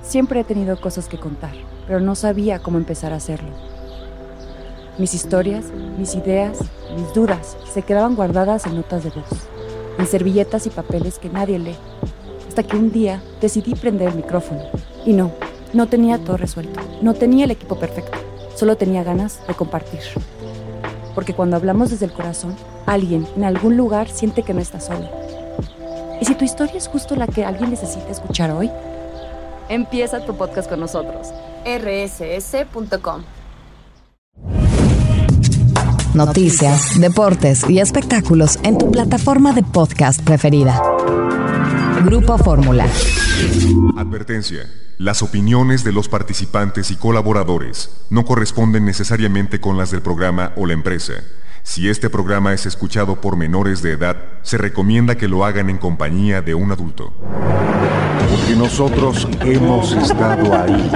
Siempre he tenido cosas que contar, pero no sabía cómo empezar a hacerlo. Mis historias, mis ideas, mis dudas se quedaban guardadas en notas de voz, en servilletas y papeles que nadie lee, hasta que un día decidí prender el micrófono. Y no tenía todo resuelto, no tenía el equipo perfecto, solo tenía ganas de compartir. Porque cuando hablamos desde el corazón, alguien en algún lugar siente que no está solo. ¿Y si tu historia es justo la que alguien necesita escuchar hoy? Empieza tu podcast con nosotros. rss.com. Noticias, deportes y espectáculos en tu plataforma de podcast preferida. Grupo Fórmula. Advertencia. Las opiniones de los participantes y colaboradores no corresponden necesariamente con las del programa o la empresa. Si este programa es escuchado por menores de edad, se recomienda que lo hagan en compañía de un adulto. Porque nosotros hemos estado ahí.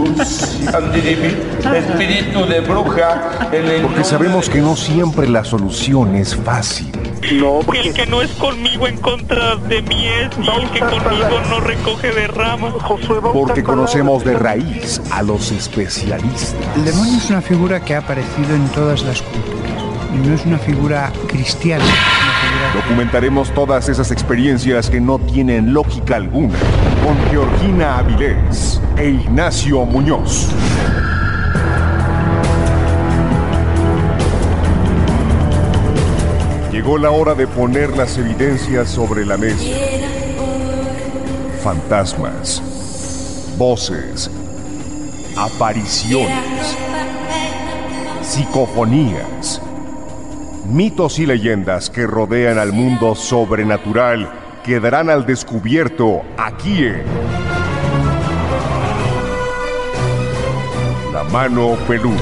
Espíritu de bruja. Porque sabemos que no siempre la solución es fácil. No, porque el que no es conmigo en contra de mí es, y el que conmigo no recoge de ramas. Porque conocemos de raíz a los especialistas. El demonio es una figura que ha aparecido en todas las culturas. Y no es una figura cristiana. Documentaremos todas esas experiencias que no tienen lógica alguna con Georgina Avilés e Ignacio Muñoz. Llegó la hora de poner las evidencias sobre la mesa. Fantasmas, voces, apariciones, psicofonías, mitos y leyendas que rodean al mundo sobrenatural quedarán al descubierto aquí en La Mano Peluda.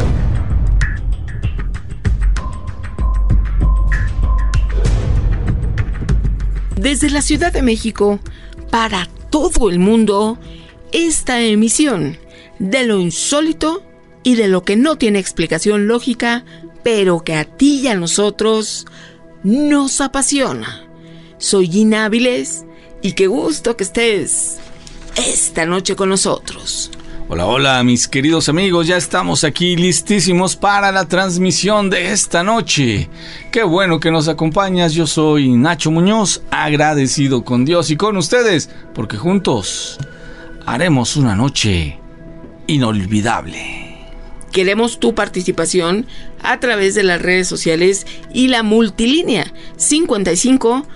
Desde la Ciudad de México, para todo el mundo, esta emisión de lo insólito y de lo que no tiene explicación lógica, pero que a ti y a nosotros nos apasiona. Soy Gina Avilés y qué gusto que estés esta noche con nosotros. Hola, mis queridos amigos, ya estamos aquí listísimos para la transmisión de esta noche. Qué bueno que nos acompañas, yo soy Nacho Muñoz, agradecido con Dios y con ustedes, porque juntos haremos una noche inolvidable. Queremos tu participación a través de las redes sociales y la multilínea 55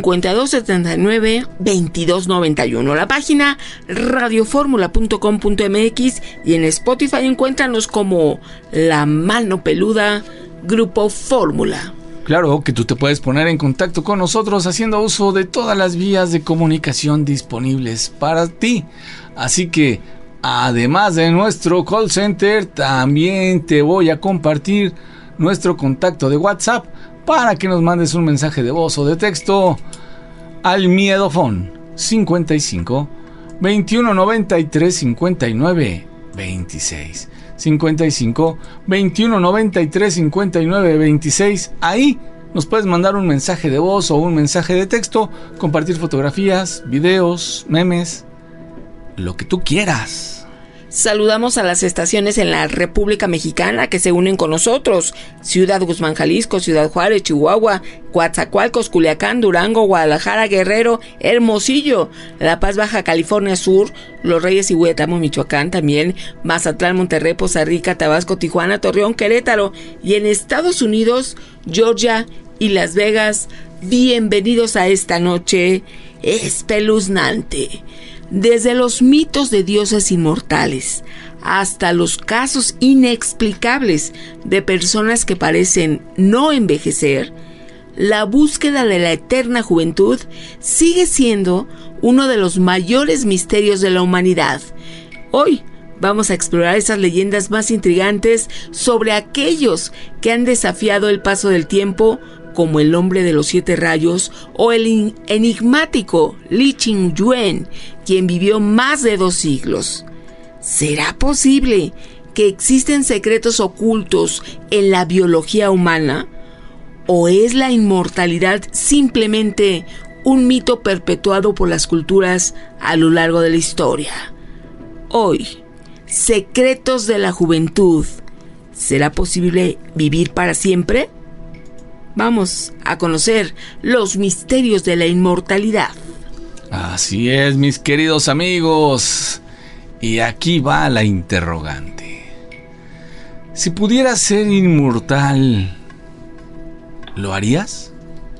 5279 2291. La página radioformula.com.mx y en Spotify encuéntranos como La Mano Peluda Grupo Fórmula. Claro que tú te puedes poner en contacto con nosotros haciendo uso de todas las vías de comunicación disponibles para ti. Así que, además de nuestro call center, también te voy a compartir nuestro contacto de WhatsApp para que nos mandes un mensaje de voz o de texto al Miedofón 55 21 93 59 26 55 21 93 59 26. Ahí nos puedes mandar un mensaje de voz o un mensaje de texto, compartir fotografías, videos, memes, lo que tú quieras. Saludamos a las estaciones en la República Mexicana que se unen con nosotros: Ciudad Guzmán, Jalisco, Ciudad Juárez, Chihuahua, Coatzacoalcos, Culiacán, Durango, Guadalajara, Guerrero, Hermosillo, La Paz, Baja California Sur, Los Reyes y Huetamo, Michoacán, también Mazatlán, Monterrey, Poza Rica, Tabasco, Tijuana, Torreón, Querétaro, y en Estados Unidos, Georgia y Las Vegas. Bienvenidos a esta noche espeluznante. Desde los mitos de dioses inmortales hasta los casos inexplicables de personas que parecen no envejecer, la búsqueda de la eterna juventud sigue siendo uno de los mayores misterios de la humanidad. Hoy vamos a explorar esas leyendas más intrigantes sobre aquellos que han desafiado el paso del tiempo, como el hombre de los 7 rayos o el enigmático Li Qingyuan, quien vivió más de 2 siglos. ¿Será posible que existen secretos ocultos en la biología humana? ¿O es la inmortalidad simplemente un mito perpetuado por las culturas a lo largo de la historia? Hoy, secretos de la juventud. ¿Será posible vivir para siempre? Vamos a conocer los misterios de la inmortalidad. Así es, mis queridos amigos. Y aquí va la interrogante. Si pudieras ser inmortal, ¿lo harías?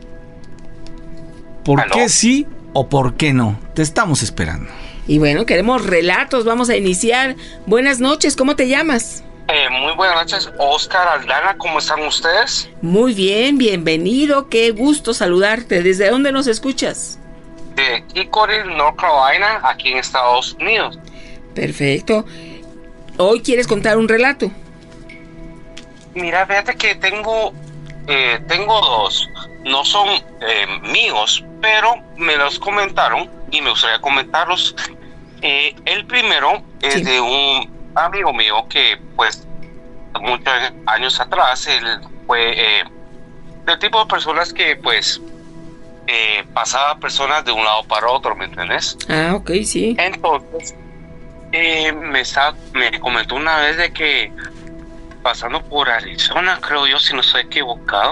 ¿Por qué sí o por qué no? Te estamos esperando. Y bueno, queremos relatos, vamos a iniciar. Buenas noches, ¿cómo te llamas? Muy buenas noches, Oscar Aldana, ¿cómo están ustedes? Muy bien, bienvenido, qué gusto saludarte. ¿Desde dónde nos escuchas? De Hickory, North Carolina, aquí en Estados Unidos. Perfecto. ¿Hoy quieres contar un relato? Mira, fíjate que tengo dos. No son míos, pero me los comentaron y me gustaría comentarlos. El primero es de un amigo mío que, pues, muchos años atrás, él fue del tipo de personas que, pues, pasaba personas de un lado para otro, ¿me entiendes? Ah, ok, sí. Entonces, me comentó una vez de que pasando por Arizona, creo yo, si no estoy equivocado,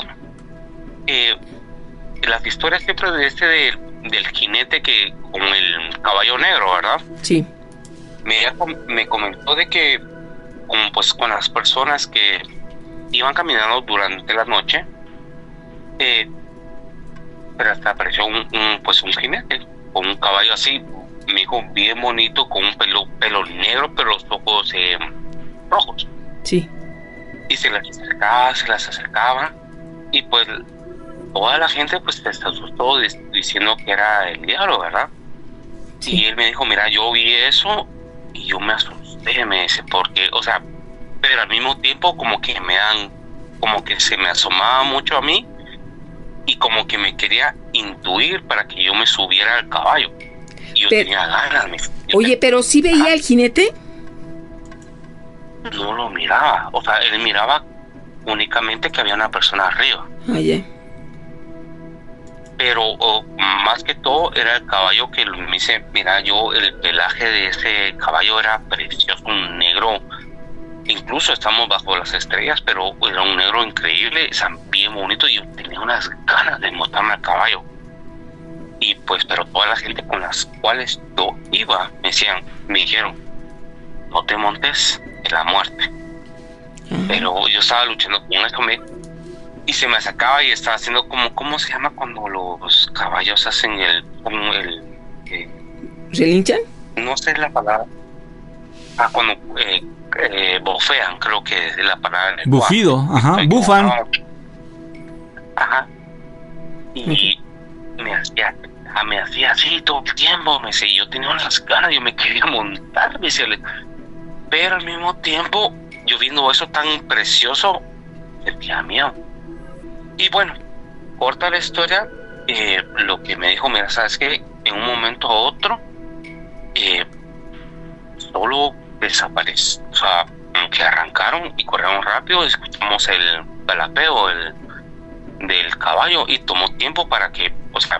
las historias siempre de del jinete que con el caballo negro, ¿verdad? Sí. Me comentó de que con las personas que iban caminando durante la noche, pero hasta apareció un jinete con un caballo así, me dijo, bien bonito, con un pelo negro, pero los ojos rojos. Sí. Y se las acercaba, y pues toda la gente pues se asustó diciendo que era el diablo, ¿verdad? Sí. Y él me dijo, mira, yo vi eso y yo me asusté, me dice, porque, o sea, pero al mismo tiempo como que se me asomaba mucho a mí y como que me quería intuir para que yo me subiera al caballo. Y yo tenía ganas. Oye, pero ¿sí veía al jinete? No lo miraba, o sea, él miraba únicamente que había una persona arriba. Oye. Pero más que todo era el caballo que me dice, mira, el pelaje de ese caballo era precioso, un negro, incluso estamos bajo las estrellas, pero era un negro increíble, bien bonito, y yo tenía unas ganas de montarme al caballo. Y pues, pero toda la gente con las cuales yo iba, me dijeron, no te montes en la muerte. Pero yo estaba luchando con eso, y se me sacaba y estaba haciendo ¿cómo se llama cuando los caballos hacen ¿relinchan? No sé la palabra. Cuando bofean, creo que es la palabra. Bufido, ajá, bufan. Ajá. Y me hacía así todo el tiempo, me decía, yo tenía unas ganas, yo me quería montar, me decía, pero al mismo tiempo, yo viendo eso tan precioso, sentía miedo. Y bueno, corta la historia, lo que me dijo, mira, ¿sabes qué? En un momento a otro, solo desapareció, o sea, que arrancaron y corrieron rápido, escuchamos el balapeo del caballo y tomó tiempo para que, o sea,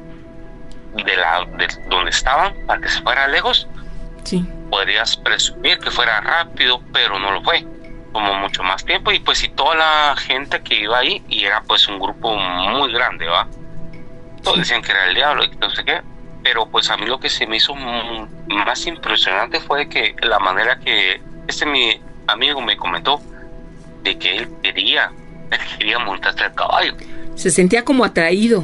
de donde estaban, para que se fuera lejos. Sí. Podrías presumir que fuera rápido, pero no lo fue. Tomó mucho más tiempo y pues y toda la gente que iba ahí, y era pues un grupo muy grande, ¿va? Todos decían que era el diablo y no sé qué, pero pues a mí lo que se me hizo más impresionante fue que la manera que mi amigo me comentó de que él quería montarse al caballo. Se sentía como atraído.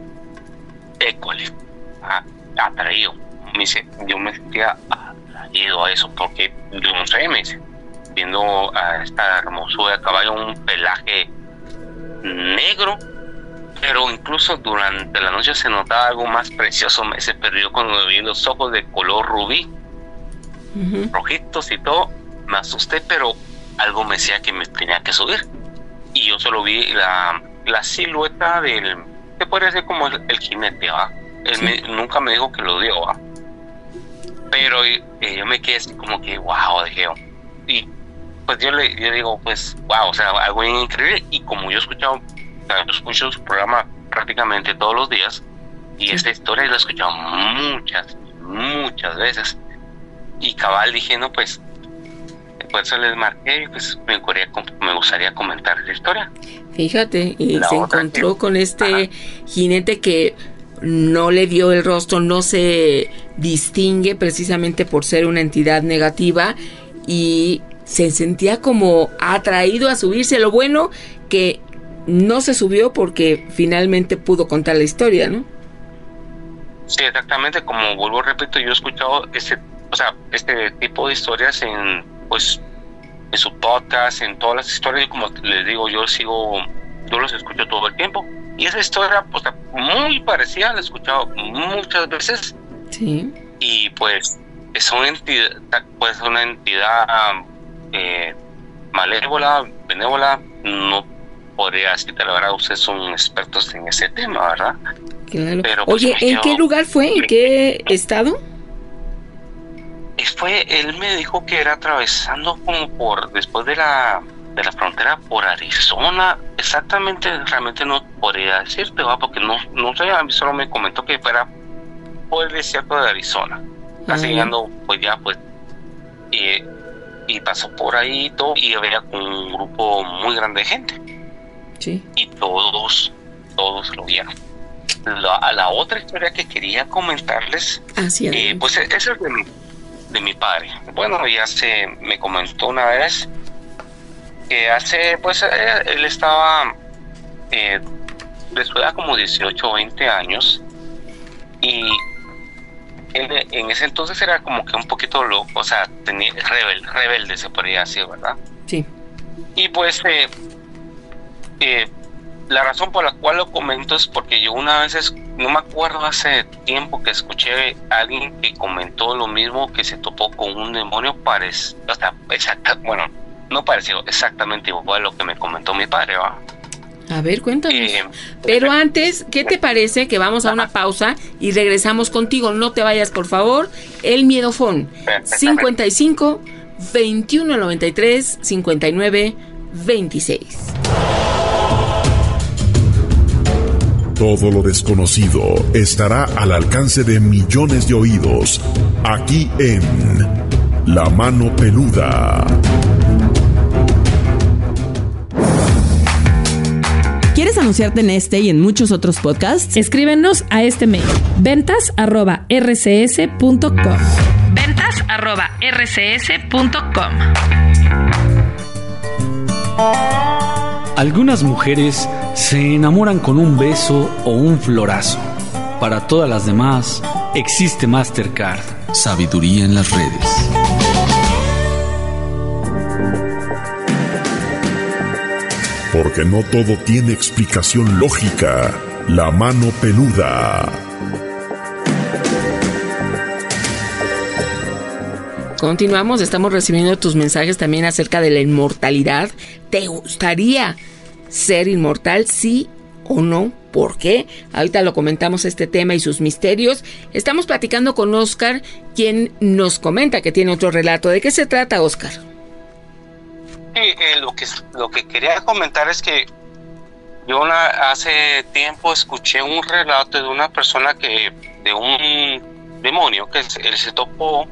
Atraído. Me dice, yo me sentía atraído a eso porque yo no sé, me dice, viendo a esta hermosura de caballo, un pelaje negro, pero incluso durante la noche se notaba algo más precioso, se perdió cuando vi los ojos de color rubí, rojitos y todo. Me asusté, pero algo me decía que me tenía que subir, y yo solo vi la silueta que podría ser como el jinete, ¿va? Él nunca me dijo que lo dio, ¿va? Pero yo me quedé así como que wow, dije yo. Y pues yo digo, pues wow, o sea, algo increíble. Y como yo escucho su programa prácticamente todos los días, y esta historia la he escuchado muchas veces, y cabal dije, no, pues por eso les marqué, pues me gustaría comentar esa historia. Fíjate, y La se otra encontró que- con este Ajá. jinete que no le dio el rostro, no se distingue precisamente por ser una entidad negativa y se sentía como atraído a subirse. Lo bueno que no se subió porque finalmente pudo contar la historia, ¿no? Sí, exactamente, como vuelvo, repito, yo he escuchado este tipo de historias en su podcast, en todas las historias, y como les digo, yo los escucho todo el tiempo. Y esa historia, pues, muy parecida, la he escuchado muchas veces. Sí. Y pues es una entidad malévola, benévola, no podría decirte la verdad, ustedes son expertos en ese tema, ¿verdad? Claro. Pero, pues, Oye, ¿en qué lugar fue? ¿En qué estado? Él me dijo que era atravesando como después de la frontera por Arizona. Exactamente, realmente no podría decirte, ¿va? Porque no sé, a mí solo me comentó que fuera por el desierto de Arizona. Casi llegando, pues ya, pues, y pasó por ahí y todo, y había un grupo muy grande de gente. Sí. Y todos lo vieron. La otra historia que quería comentarles, pues esa es de mi padre. Bueno, me comentó una vez que él estaba de su edad como 18 o 20 años, y él en ese entonces era como que un poquito loco, o sea, rebelde se podría decir, ¿verdad? Sí. Y pues la razón por la cual lo comento es porque yo una vez, no me acuerdo, hace tiempo que escuché a alguien que comentó lo mismo, que se topó con un demonio no parecido, exactamente igual a lo que me comentó mi padre, ¿va? A ver, cuéntanos. Pero antes, ¿qué te parece que vamos a una pausa y regresamos contigo? No te vayas, por favor. El Miedofón, 55 21 93 59 26. Todo lo desconocido estará al alcance de millones de oídos, aquí en La Mano Peluda. ¿Quieres anunciarte en este y en muchos otros podcasts? Escríbenos a este mail: ventas@rcs.com. ventas@rcs.com. Algunas mujeres se enamoran con un beso o un florazo. Para todas las demás, existe Mastercard. Sabiduría en las redes. Porque no todo tiene explicación lógica. La Mano Peluda. Continuamos, estamos recibiendo tus mensajes también acerca de la inmortalidad. ¿Te gustaría ser inmortal, sí o no? ¿Por qué? Ahorita lo comentamos, este tema y sus misterios. Estamos platicando con Oscar, quien nos comenta que tiene otro relato. ¿De qué se trata, Oscar? Lo que quería comentar es que yo hace tiempo escuché un relato de una persona de un demonio que él se topó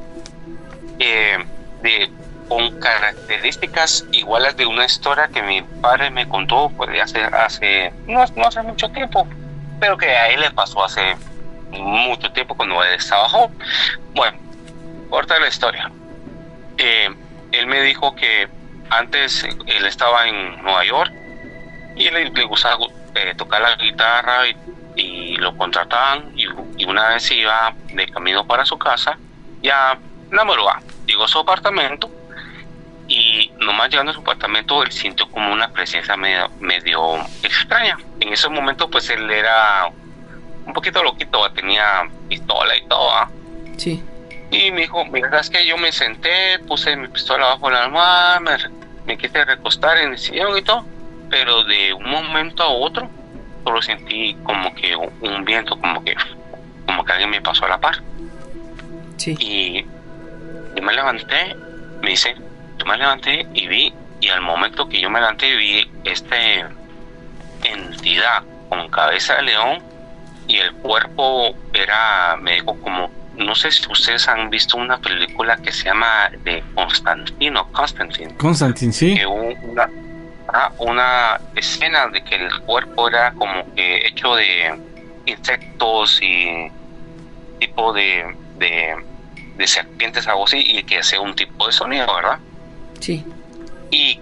con características iguales de una historia que mi padre me contó pues no hace mucho tiempo, pero que a él le pasó hace mucho tiempo cuando él estaba joven. Bueno, corta la historia. Él me dijo que antes él estaba en Nueva York y le gustaba tocar la guitarra y lo contrataban, y una vez iba de camino para su casa, ya la madrugada llegó a su apartamento, y nomás llegando a su apartamento él sintió como una presencia medio extraña. En ese momento pues él era un poquito loquito, tenía pistola y todo, ¿eh? Sí. Y me dijo, mira, es que yo me senté, puse mi pistola bajo la almohada, me quise recostar en el sillón y todo, pero de un momento a otro solo sentí como que un viento, como que alguien me pasó a la par. Sí. Y yo me levanté, me dice, yo me levanté y vi, y al momento que yo me levanté vi esta entidad con cabeza de león, y el cuerpo era, me dijo, como no sé si ustedes han visto una película que se llama de Constantine, sí. Que una escena de que el cuerpo era como que hecho de insectos y tipo de serpientes, algo así, y que hacía un tipo de sonido, ¿verdad? Sí. Y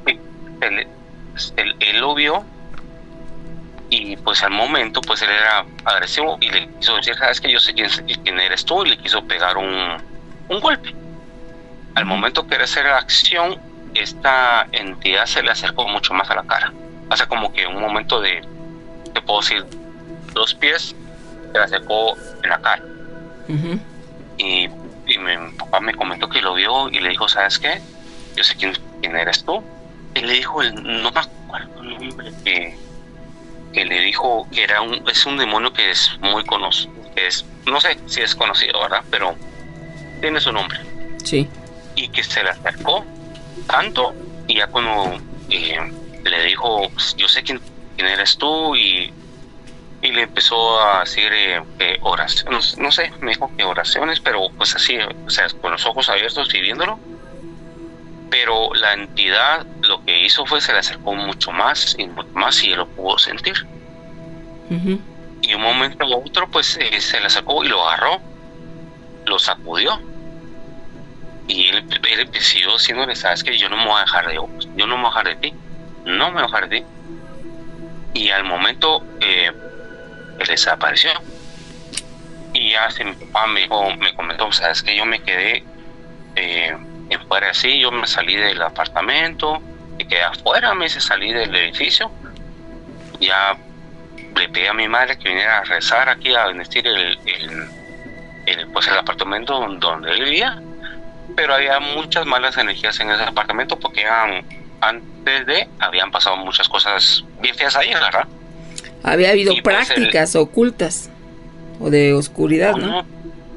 él lo vio, y pues al momento pues él era agresivo y le quiso decir, sabes que yo sé quién eres tú, y le quiso pegar un golpe. Al momento que era hacer la acción, esta entidad se le acercó mucho más a la cara. O sea, como que un momento de, te puedo decir, 2 pies, se le acercó en la cara. Uh-huh. Y mi papá me comentó que lo vio y le dijo, ¿sabes qué? Yo sé quién eres tú. Y le dijo, no me acuerdo el nombre que le dijo que es un demonio que es muy conocido, no sé si es conocido, ¿verdad? Pero tiene su nombre. Sí. Y que se le acercó tanto, y ya cuando le dijo, yo sé quién eres tú, y le empezó a decir oraciones, no sé, me dijo que oraciones, pero pues así, o sea, con los ojos abiertos y viéndolo. Pero la entidad lo que hizo fue se le acercó mucho más y él lo pudo sentir. Uh-huh. Y un momento a otro pues se le acercó y lo agarró, lo sacudió, y él empezó diciéndole, sabes que yo no me voy a dejar de ti, no me voy a dejar de ti. Y al momento él desapareció. Y ya mi papá me comentó, sabes que yo me quedé en fuera así, yo me salí del apartamento, me quedé afuera, salí del edificio, ya le pedí a mi madre que viniera a rezar aquí, a bendecir el apartamento donde él vivía, pero había muchas malas energías en ese apartamento porque habían pasado muchas cosas bien feas ahí, ¿verdad? Había habido prácticas ocultas o de oscuridad, ¿no?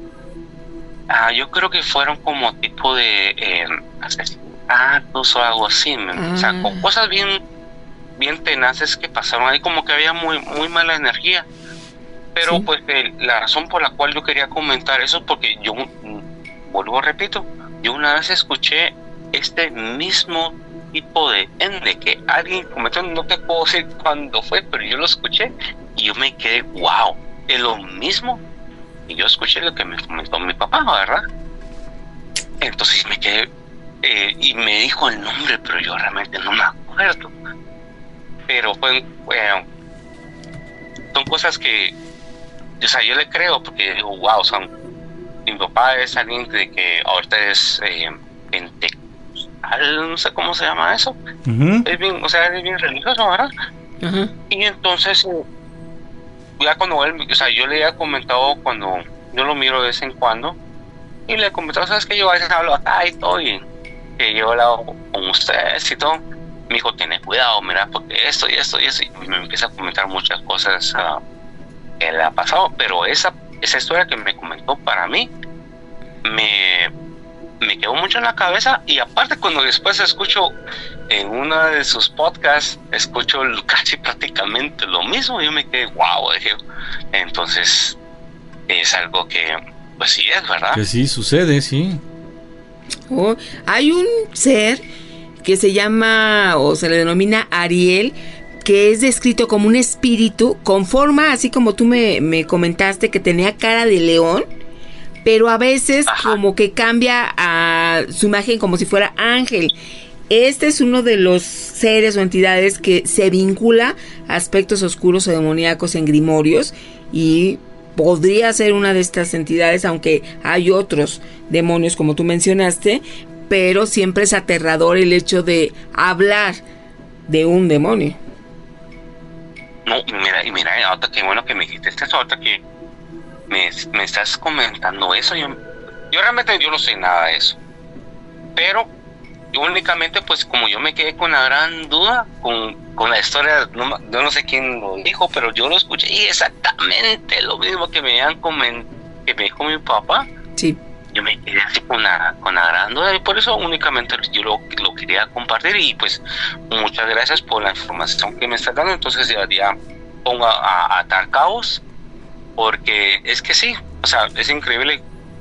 Yo creo que fueron como tipo de asesinatos o algo así, o sea, con cosas bien tenaces que pasaron ahí, como que había muy mala energía. Pero sí, pues la razón por la cual yo quería comentar eso, porque yo repito, yo una vez escuché este mismo tipo de ende que alguien comentó, no te puedo decir cuándo fue, pero yo lo escuché y yo me quedé, wow, es lo mismo. Y yo escuché lo que me comentó mi papá, ¿verdad? Entonces me quedé, y me dijo el nombre, pero yo realmente no me acuerdo. Pero son cosas que, o sea, yo le creo, porque digo, wow, o sea, mi papá es alguien que ahorita es pentecostal, no sé cómo se llama eso. Uh-huh. Es bien religioso, ¿verdad? Uh-huh. Y entonces, ya cuando él, o sea, yo le había comentado cuando yo lo miro de vez en cuando, y le he comentado, ¿sabes qué? Yo a veces hablo acá y todo, y que yo he hablado con ustedes y todo. Me dijo, ten cuidado, mira, porque esto, y me empieza a comentar muchas cosas que le ha pasado, pero esa historia que me comentó, para mí me quedó mucho en la cabeza. Y aparte, cuando después escucho en uno de sus podcasts, escucho casi prácticamente lo mismo, yo me quedé, wow, dije, entonces es algo que pues sí es, ¿verdad? Que sí sucede, sí. Hay un ser que se llama o se le denomina Ariel, que es descrito como un espíritu con forma, así como tú me comentaste, que tenía cara de león, pero a veces como que cambia a su imagen como si fuera ángel. Este es uno de los seres o entidades que se vincula a aspectos oscuros o demoníacos en grimorios, y podría ser una de estas entidades, aunque hay otros demonios como tú mencionaste, pero siempre es aterrador el hecho de hablar de un demonio. No, y mira, ahorita qué bueno que me dijiste esto, ahorita que me estás comentando eso, yo realmente yo no sé nada de eso, pero yo únicamente, pues como yo me quedé con la gran duda con la historia, yo no sé quién lo dijo, pero yo lo escuché y exactamente lo mismo que me dijo mi papá. Sí. Yo me quedé así con la gran duda, y por eso únicamente yo lo quería compartir. Y pues muchas gracias por la información que me estás dando. Entonces ya pongo a atar cabos, porque es que sí, o sea, es increíble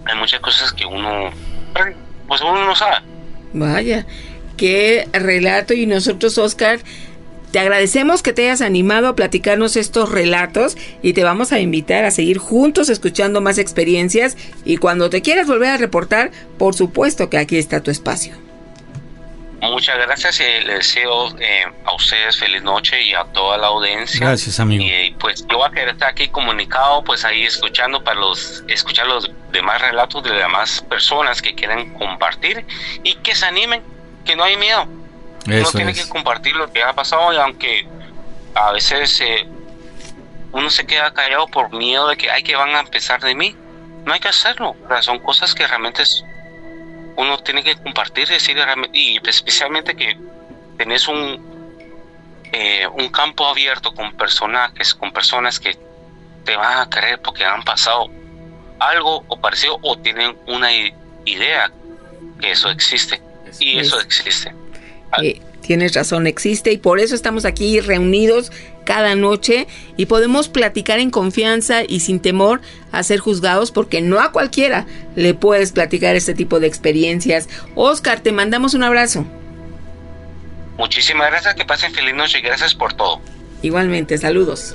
hay muchas cosas que uno no sabe. Vaya, qué relato. Y nosotros, Oscar, te agradecemos que te hayas animado a platicarnos estos relatos y te vamos a invitar a seguir juntos escuchando más experiencias, y cuando te quieras volver a reportar, por supuesto que aquí está tu espacio. Muchas gracias, les deseo a ustedes feliz noche y a toda la audiencia. Gracias, amigo. Y pues yo voy a querer estar aquí comunicado, pues ahí escuchando escuchar los demás relatos de demás personas que quieren compartir y que se animen, que no hay miedo. Uno tiene que compartir lo que ha pasado, y aunque a veces uno se queda callado por miedo de que van a empezar de mí, no hay que hacerlo. O sea, son cosas que realmente uno tiene que compartir, decir, y especialmente que tenés un campo abierto con personas que te van a querer porque han pasado algo o parecido, o tienen una idea que eso existe. Y eso existe. Tienes razón, existe, y por eso estamos aquí reunidos cada noche y podemos platicar en confianza y sin temor a ser juzgados, porque no a cualquiera le puedes platicar este tipo de experiencias. Oscar, te mandamos un abrazo. Muchísimas gracias, que pasen feliz noche y gracias por todo. Igualmente, saludos.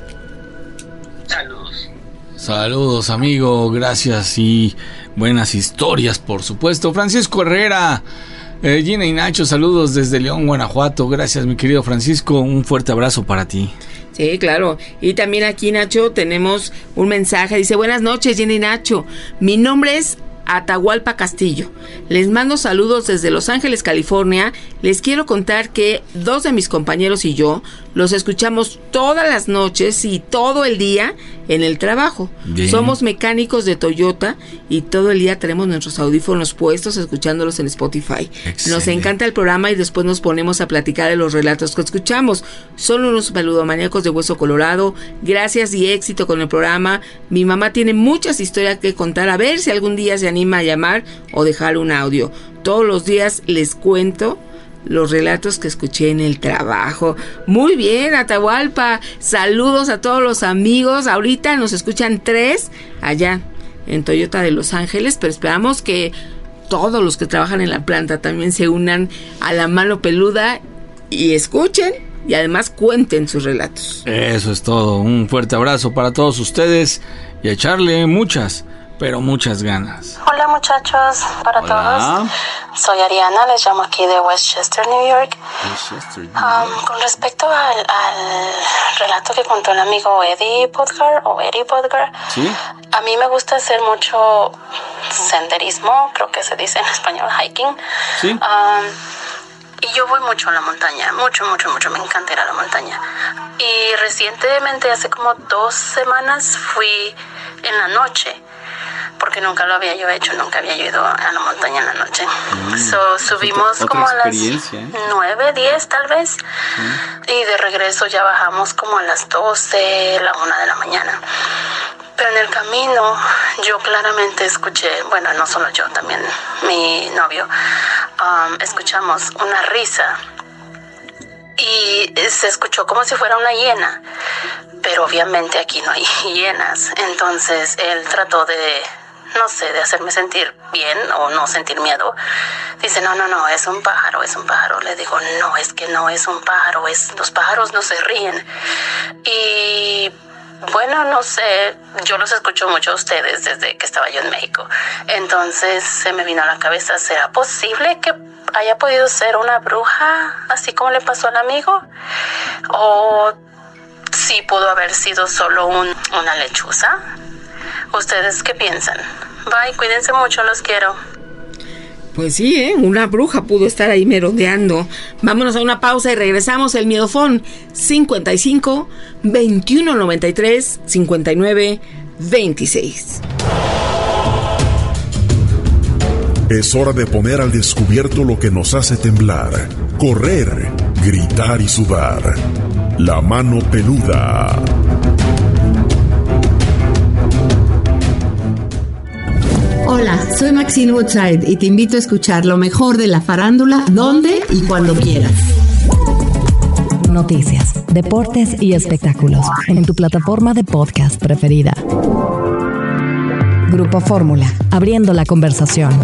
Saludos, amigo, gracias, y buenas historias, por supuesto. Francisco Herrera, Gina y Nacho, saludos desde León, Guanajuato. Gracias, mi querido Francisco, un fuerte abrazo para ti. Sí, claro. Y también aquí, Nacho, tenemos un mensaje. Dice: buenas noches, Gina y Nacho. Mi nombre es Atahualpa Castillo. Les mando saludos desde Los Ángeles, California. Les quiero contar que 2 de mis compañeros y yo los escuchamos todas las noches y todo el día en el trabajo. Bien. Somos mecánicos de Toyota y todo el día tenemos nuestros audífonos puestos escuchándolos en Spotify. Excelente. Nos encanta el programa y después nos ponemos a platicar de los relatos que escuchamos. Son unos peludomaníacos de hueso colorado. Gracias y éxito con el programa. Mi mamá tiene muchas historias que contar. A ver si algún día se anima a llamar o dejar un audio. Todos los días les cuento los relatos que escuché en el trabajo. Muy bien, Atahualpa. Saludos a todos los amigos. Ahorita nos escuchan 3 allá en Toyota de Los Ángeles, pero esperamos que todos los que trabajan en la planta también se unan a la mano peluda y escuchen y además cuenten sus relatos. Eso es todo. Un fuerte abrazo para todos ustedes y a echarle muchas, pero muchas ganas. Hola muchachos, para todos. Soy Ariana, les llamo aquí de Westchester, New York. Con respecto al relato que contó el amigo Eddie Podgar, ¿sí? A mí me gusta hacer mucho senderismo, creo que se dice en español hiking. ¿Sí? Y yo voy mucho a la montaña, mucho, me encanta ir a la montaña. Y recientemente, hace como 2 semanas, fui en la noche, porque nunca lo había yo hecho, nunca había yo ido a la montaña en la noche. Subimos como a las 9, 10 tal vez, y de regreso ya bajamos como a las 12, la 1 de la mañana. Pero en el camino yo claramente escuché, bueno, no solo yo, también mi novio, escuchamos una risa y se escuchó como si fuera una hiena, pero obviamente aquí no hay hienas. Entonces él trató de, no sé, de hacerme sentir bien o no sentir miedo. Dice, no, es un pájaro. Le digo, no, es que no es un pájaro, los pájaros no se ríen. Y bueno, no sé, yo los escucho mucho a ustedes desde que estaba yo en México. Entonces se me vino a la cabeza, ¿será posible que haya podido ser una bruja, así como le pasó al amigo? ¿O sí pudo haber sido solo una lechuza? ¿Ustedes qué piensan? Bye, cuídense mucho, los quiero. Pues sí, una bruja pudo estar ahí merodeando. Vámonos a una pausa y regresamos. El Miedofón 55 21 93 59 26. Es hora de poner al descubierto lo que nos hace temblar, correr, gritar y sudar. La mano peluda. Hola, soy Maxine Woodside y te invito a escuchar lo mejor de la farándula, donde y cuando quieras. Noticias, deportes y espectáculos en tu plataforma de podcast preferida. Grupo Fórmula, abriendo la conversación.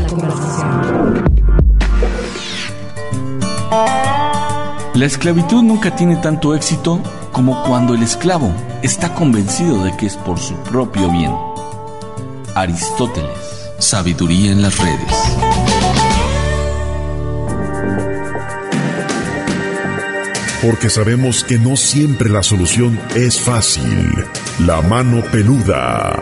La esclavitud nunca tiene tanto éxito como cuando el esclavo está convencido de que es por su propio bien. Aristóteles, Sabiduría en las redes. Porque sabemos que no siempre la solución es fácil. La mano peluda.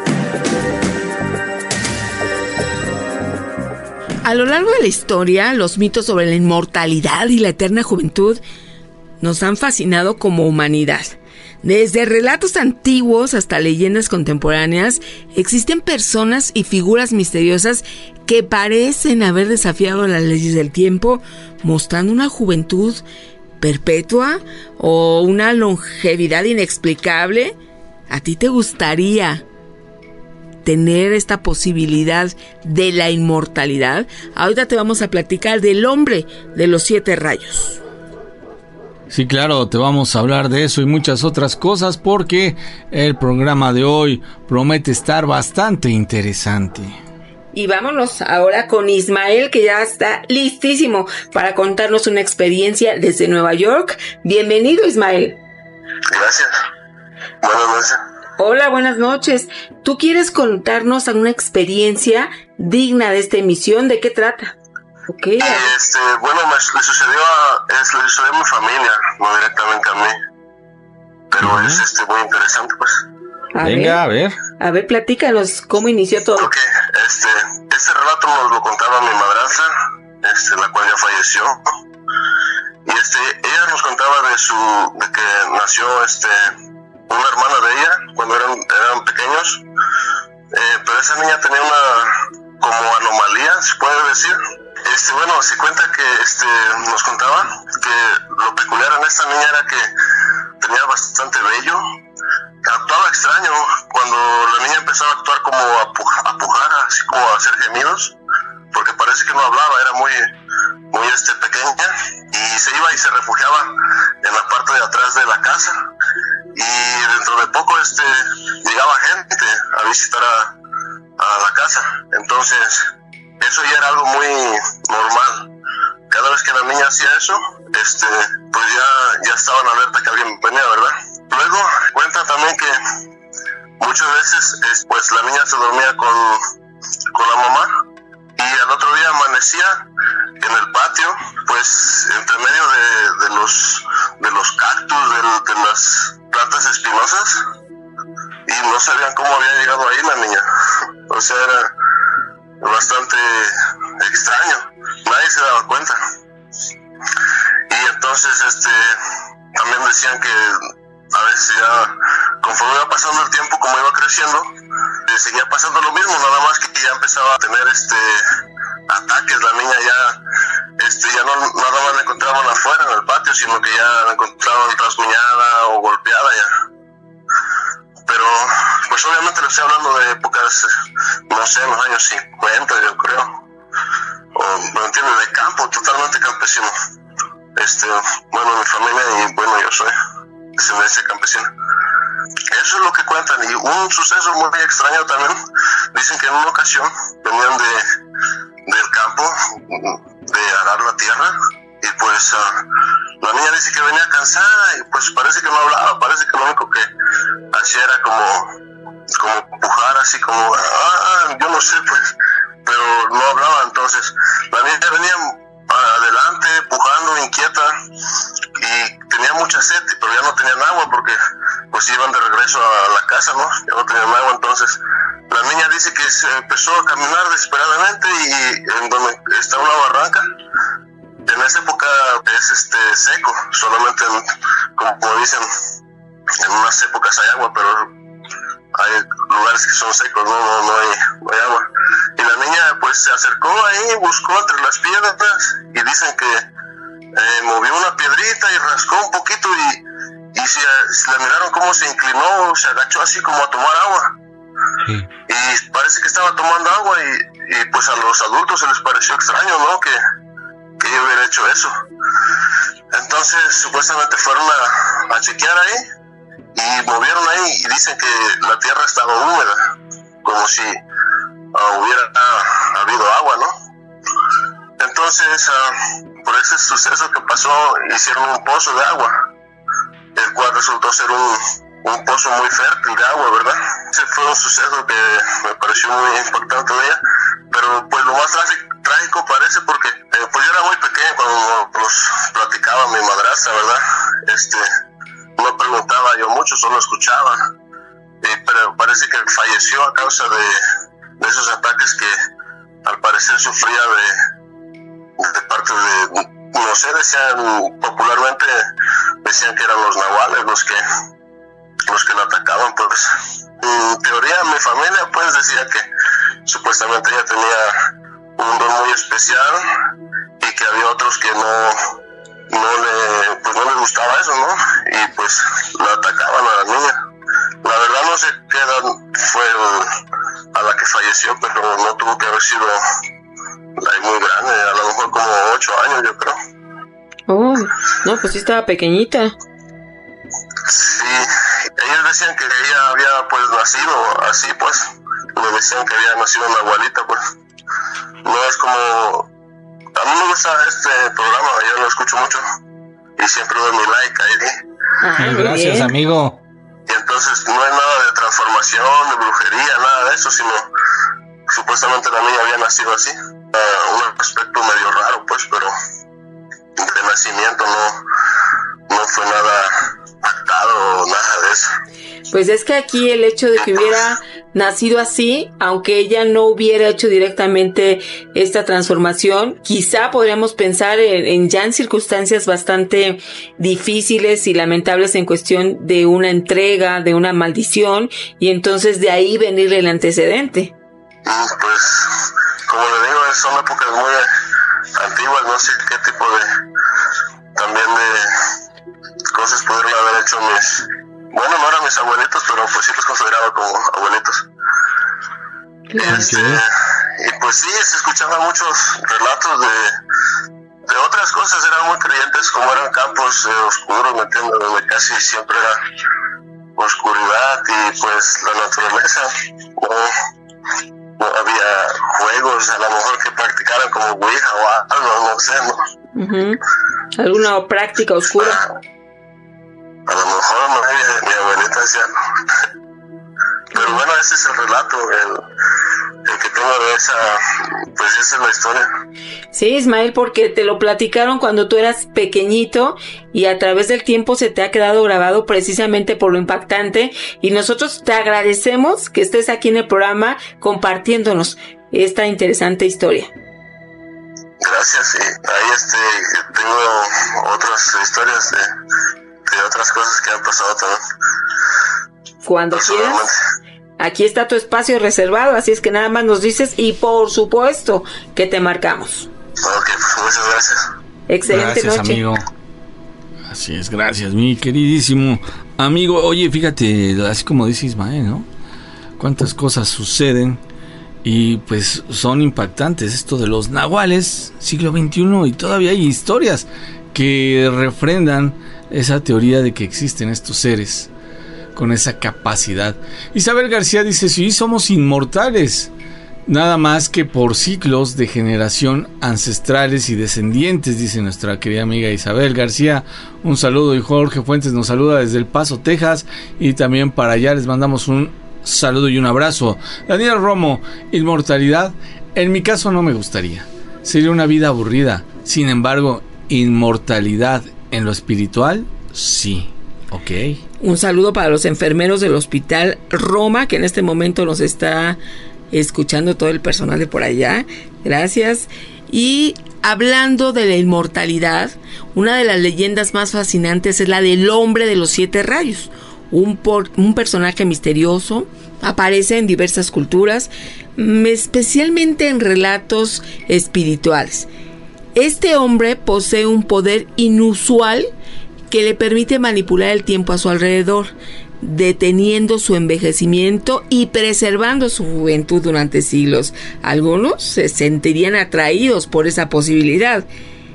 A lo largo de la historia, los mitos sobre la inmortalidad y la eterna juventud nos han fascinado como humanidad. Desde relatos antiguos hasta leyendas contemporáneas, existen personas y figuras misteriosas que parecen haber desafiado las leyes del tiempo, mostrando una juventud perpetua o una longevidad inexplicable. ¿A ti te gustaría tener esta posibilidad de la inmortalidad? Ahorita te vamos a platicar del hombre de los 7 rayos. Sí, claro, te vamos a hablar de eso y muchas otras cosas porque el programa de hoy promete estar bastante interesante. Y vámonos ahora con Ismael, que ya está listísimo para contarnos una experiencia desde Nueva York. Bienvenido, Ismael. Gracias. Buenas noches. Hola, buenas noches. ¿Tú quieres contarnos alguna experiencia digna de esta emisión? ¿De qué trata? Okay. Bueno, le sucedió a mi familia, no directamente a mí. Pero es muy interesante, pues. A ver. A ver, platícanos cómo inició todo. Ok, este relato nos lo contaba mi madrastra, la cual ya falleció. Y ella nos contaba de que nació una hermana de ella cuando eran pequeños. Pero esa niña tenía una como anomalía, se puede decir. Bueno, se cuenta que nos contaba que lo peculiar en esta niña era que tenía bastante vello, actuaba extraño. Cuando la niña empezaba a actuar como a pujar, así como a hacer gemidos, porque parece que no hablaba, era muy pequeña, y se iba y se refugiaba en la parte de atrás de la casa, y dentro de poco llegaba gente a visitar a la casa. Entonces eso ya era algo muy normal. Cada vez que la niña hacía eso, pues ya estaban alerta que alguien venía, ¿verdad? Luego cuenta también que muchas veces pues la niña se dormía con la mamá, y al otro día amanecía en el patio, pues entre medio de los cactus, de las plantas espinosas, y no sabían cómo había llegado ahí la niña. O sea, era bastante extraño, nadie se daba cuenta. Y entonces también decían que a veces ya conforme iba pasando el tiempo, como iba creciendo, seguía pasando lo mismo, nada más que ya empezaba a tener ataques. La niña ya no nada más la encontraban afuera en el patio, sino que ya la encontraban rasguñada o golpeada ya. Pero pues obviamente le estoy hablando de épocas, no sé, en los años 50, yo creo, o ¿me entiendes? De campo, totalmente campesino. Bueno, mi familia, y bueno, yo soy descendencia campesina. Eso es lo que cuentan. Y un suceso muy extraño también, dicen que en una ocasión venían del campo de arar la tierra, y pues la niña dice que venía cansada, y pues parece que no hablaba, parece que lo único que hacía era como pujar, así como yo no sé, pues, pero no hablaba. Entonces la niña venía adelante pujando, inquieta, y tenía mucha sed, pero ya no tenían agua porque pues iban de regreso a la casa, ¿no? Ya no tenían agua. Entonces la niña dice que se empezó a caminar desesperadamente, y en donde está una barranca, en esa época es seco, solamente como dicen, en unas épocas hay agua, pero hay lugares que son secos, no hay agua. Y la niña pues se acercó ahí, buscó entre las piedras, y dicen que movió una piedrita y rascó un poquito, y si la miraron cómo se inclinó, se agachó así como a tomar agua. Sí. Y parece que estaba tomando agua, y pues a los adultos se les pareció extraño, ¿no? Que yo hubiera hecho eso. Entonces supuestamente fueron a chequear ahí, y movieron ahí, y dicen que la tierra estaba húmeda, como si hubiera habido agua, ¿no? Entonces, por ese suceso que pasó, hicieron un pozo de agua, el cual resultó ser un pozo muy fértil de agua, ¿verdad? Ese fue un suceso que me pareció muy impactante de ella, pero pues lo más trágico parece porque pues yo era muy pequeño cuando nos platicaba mi madrastra, ¿verdad? No preguntaba yo mucho, solo escuchaba, pero parece que falleció a causa de esos ataques que al parecer sufría de parte de, no sé, popularmente decían que eran los nahuales los que la atacaban. Pues en teoría mi familia pues decía que supuestamente ella tenía un don muy especial y que había otros que no les gustaba eso, ¿no? Y pues la atacaban a la niña. La verdad no sé qué edad fue a la que falleció, pero no tuvo que haber sido muy grande, a lo mejor como 8 años, yo creo. Oh, no, pues sí estaba pequeñita. Sí, ellos decían que ella había pues nacido así, pues, me decían que había nacido una abuelita, pues. No es como... A mí me gusta este programa, yo lo escucho mucho y siempre doy mi like ahí. Gracias, bien, amigo. Y entonces no es nada de transformación, de brujería, nada de eso, sino supuestamente la niña había nacido así. Un aspecto medio raro, pues, pero de nacimiento no fue nada pactado o nada de eso. Pues es que aquí el hecho de que hubiera nacido así, aunque ella no hubiera hecho directamente esta transformación, quizá podríamos pensar en ya en circunstancias bastante difíciles y lamentables en cuestión de una entrega, de una maldición, y entonces de ahí venir el antecedente. Pues, como le digo, son épocas muy antiguas, no sé qué tipo también de cosas pudieron haber hecho bueno, no eran mis abuelitos, pero pues sí los consideraba como abuelitos. Y pues sí, se escuchaban muchos relatos de otras cosas, eran muy creyentes, como eran campos oscuros, ¿me entiendes? Donde casi siempre era oscuridad y pues la naturaleza, no había juegos, a lo mejor que practicaran como Ouija o algo, no sé, ¿no? ¿Alguna práctica oscura? A lo mejor mi abuelita decía no. Pero bueno, ese es el relato, el que tengo de esa es la historia. Sí, Ismael, porque te lo platicaron cuando tú eras pequeñito y a través del tiempo se te ha quedado grabado precisamente por lo impactante, y nosotros te agradecemos que estés aquí en el programa compartiéndonos esta interesante historia. Gracias, sí. Ahí tengo otras historias de otras cosas que han pasado también. Cuando quieras, aquí está tu espacio reservado, así es que nada más nos dices y por supuesto que te marcamos. Ok, pues muchas gracias. Excelente gracias, noche. Amigo. Así es, gracias, mi queridísimo amigo. Oye, fíjate, así como dice Ismael, ¿no? Cuántas cosas suceden y pues son impactantes. Esto de los nahuales, siglo XXI, y todavía hay historias que refrendan esa teoría de que existen estos seres con esa capacidad. Isabel García dice: sí, somos inmortales, nada más que por ciclos de generación ancestrales y descendientes, dice nuestra querida amiga Isabel García. Un saludo. Y Jorge Fuentes nos saluda desde El Paso, Texas, y también para allá les mandamos un saludo y un abrazo. Daniel Romo: inmortalidad, en mi caso no me gustaría, sería una vida aburrida. Sin embargo, inmortalidad en lo espiritual, sí. Ok. Un saludo para los enfermeros del Hospital Roma, que en este momento nos está escuchando todo el personal de por allá. Gracias. Y hablando de la inmortalidad, una de las leyendas más fascinantes es la del hombre de los 7 rayos. Un personaje misterioso, aparece en diversas culturas, especialmente en relatos espirituales. Este hombre posee un poder inusual que le permite manipular el tiempo a su alrededor, deteniendo su envejecimiento y preservando su juventud durante siglos. Algunos se sentirían atraídos por esa posibilidad,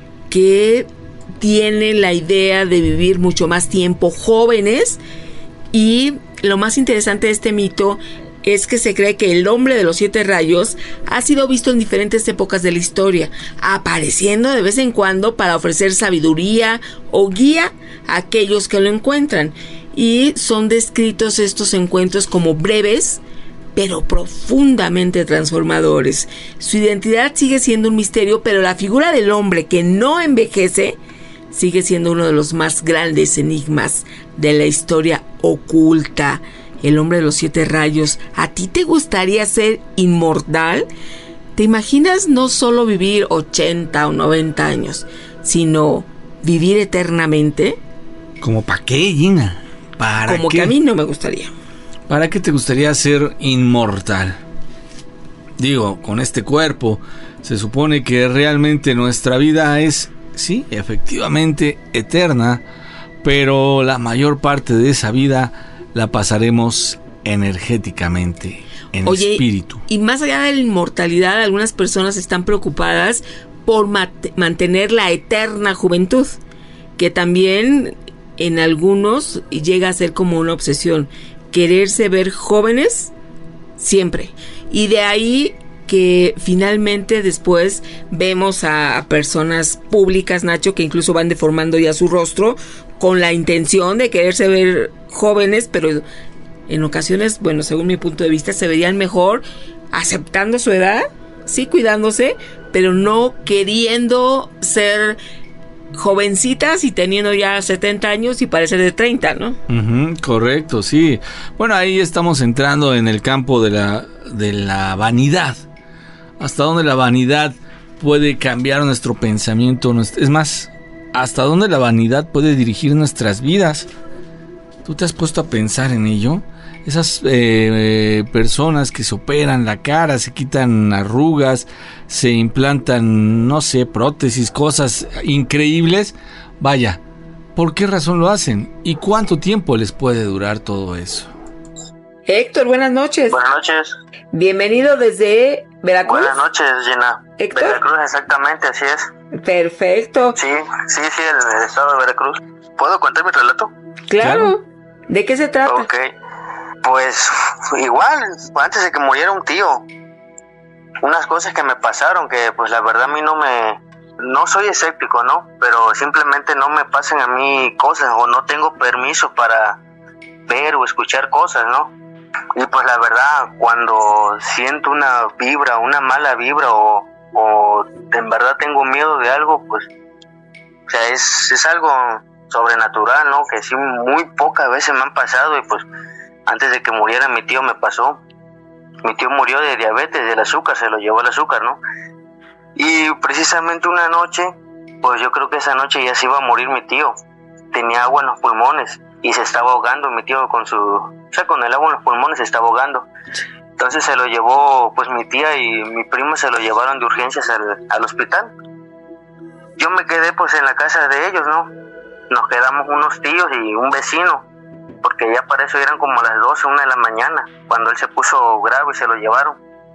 que tienen la idea de vivir mucho más tiempo jóvenes. Y lo más interesante de este mito es que se cree que el hombre de los 7 rayos ha sido visto en diferentes épocas de la historia, apareciendo de vez en cuando para ofrecer sabiduría o guía a aquellos que lo encuentran. Y son descritos estos encuentros como breves, pero profundamente transformadores. Su identidad sigue siendo un misterio, pero la figura del hombre que no envejece sigue siendo uno de los más grandes enigmas de la historia oculta. El hombre de los 7 rayos. ¿A ti te gustaría ser inmortal? ¿Te imaginas no solo vivir 80 o 90 años, sino vivir eternamente? ¿Como para qué, Gina? ¿Para Como qué? que a mí no me gustaría. ¿Para qué te gustaría ser inmortal? Digo, con este cuerpo, se supone que realmente nuestra vida es, sí, efectivamente eterna, pero la mayor parte de esa vida la pasaremos energéticamente, en espíritu. Y más allá de la inmortalidad, algunas personas están preocupadas por mantener la eterna juventud, que también en algunos llega a ser como una obsesión, quererse ver jóvenes siempre. Y de ahí que finalmente después vemos a personas públicas, Nacho, que incluso van deformando ya su rostro con la intención de quererse ver jóvenes, pero en ocasiones, bueno, según mi punto de vista, se verían mejor aceptando su edad, sí, cuidándose, pero no queriendo ser jovencitas y teniendo ya 70 años y parecer de 30, ¿no? Correcto, sí. Bueno, ahí estamos entrando en el campo de la vanidad. Hasta dónde la vanidad puede cambiar nuestro pensamiento. Es más, hasta dónde la vanidad puede dirigir nuestras vidas. ¿Tú te has puesto a pensar en ello? Esas personas que se operan la cara, se quitan arrugas, se implantan, no sé, prótesis, cosas increíbles. Vaya, ¿por qué razón lo hacen? ¿Y cuánto tiempo les puede durar todo eso? Héctor, buenas noches. Buenas noches. Bienvenido desde Veracruz. Buenas noches, Gina. ¿Héctor? Veracruz, exactamente, así es. Perfecto. Sí, el estado de Veracruz. ¿Puedo contar mi relato? Claro. ¿De qué se trata? Ok. Pues igual, antes de que muriera un tío, unas cosas que me pasaron que pues la verdad a mí no soy escéptico, ¿no? Pero simplemente no me pasan a mí cosas o no tengo permiso para ver o escuchar cosas, ¿no? Y pues la verdad, cuando siento una vibra, una mala vibra o en verdad tengo miedo de algo, pues, o sea, es algo sobrenatural, ¿no? Que sí, muy pocas veces me han pasado y pues antes de que muriera mi tío me pasó. Mi tío murió de diabetes, del azúcar, se lo llevó el azúcar, ¿no? Y precisamente una noche, pues yo creo que esa noche ya se iba a morir mi tío. Tenía agua en los pulmones y se estaba ahogando mi tío con el agua en los pulmones se estaba ahogando. Entonces se lo llevó, pues mi tía y mi primo se lo llevaron de urgencias al hospital. Yo me quedé pues en la casa de ellos, ¿no? Nos quedamos unos tíos y un vecino, porque ya para eso eran como las 12, 1 de la mañana, cuando él se puso grave y se lo llevaron.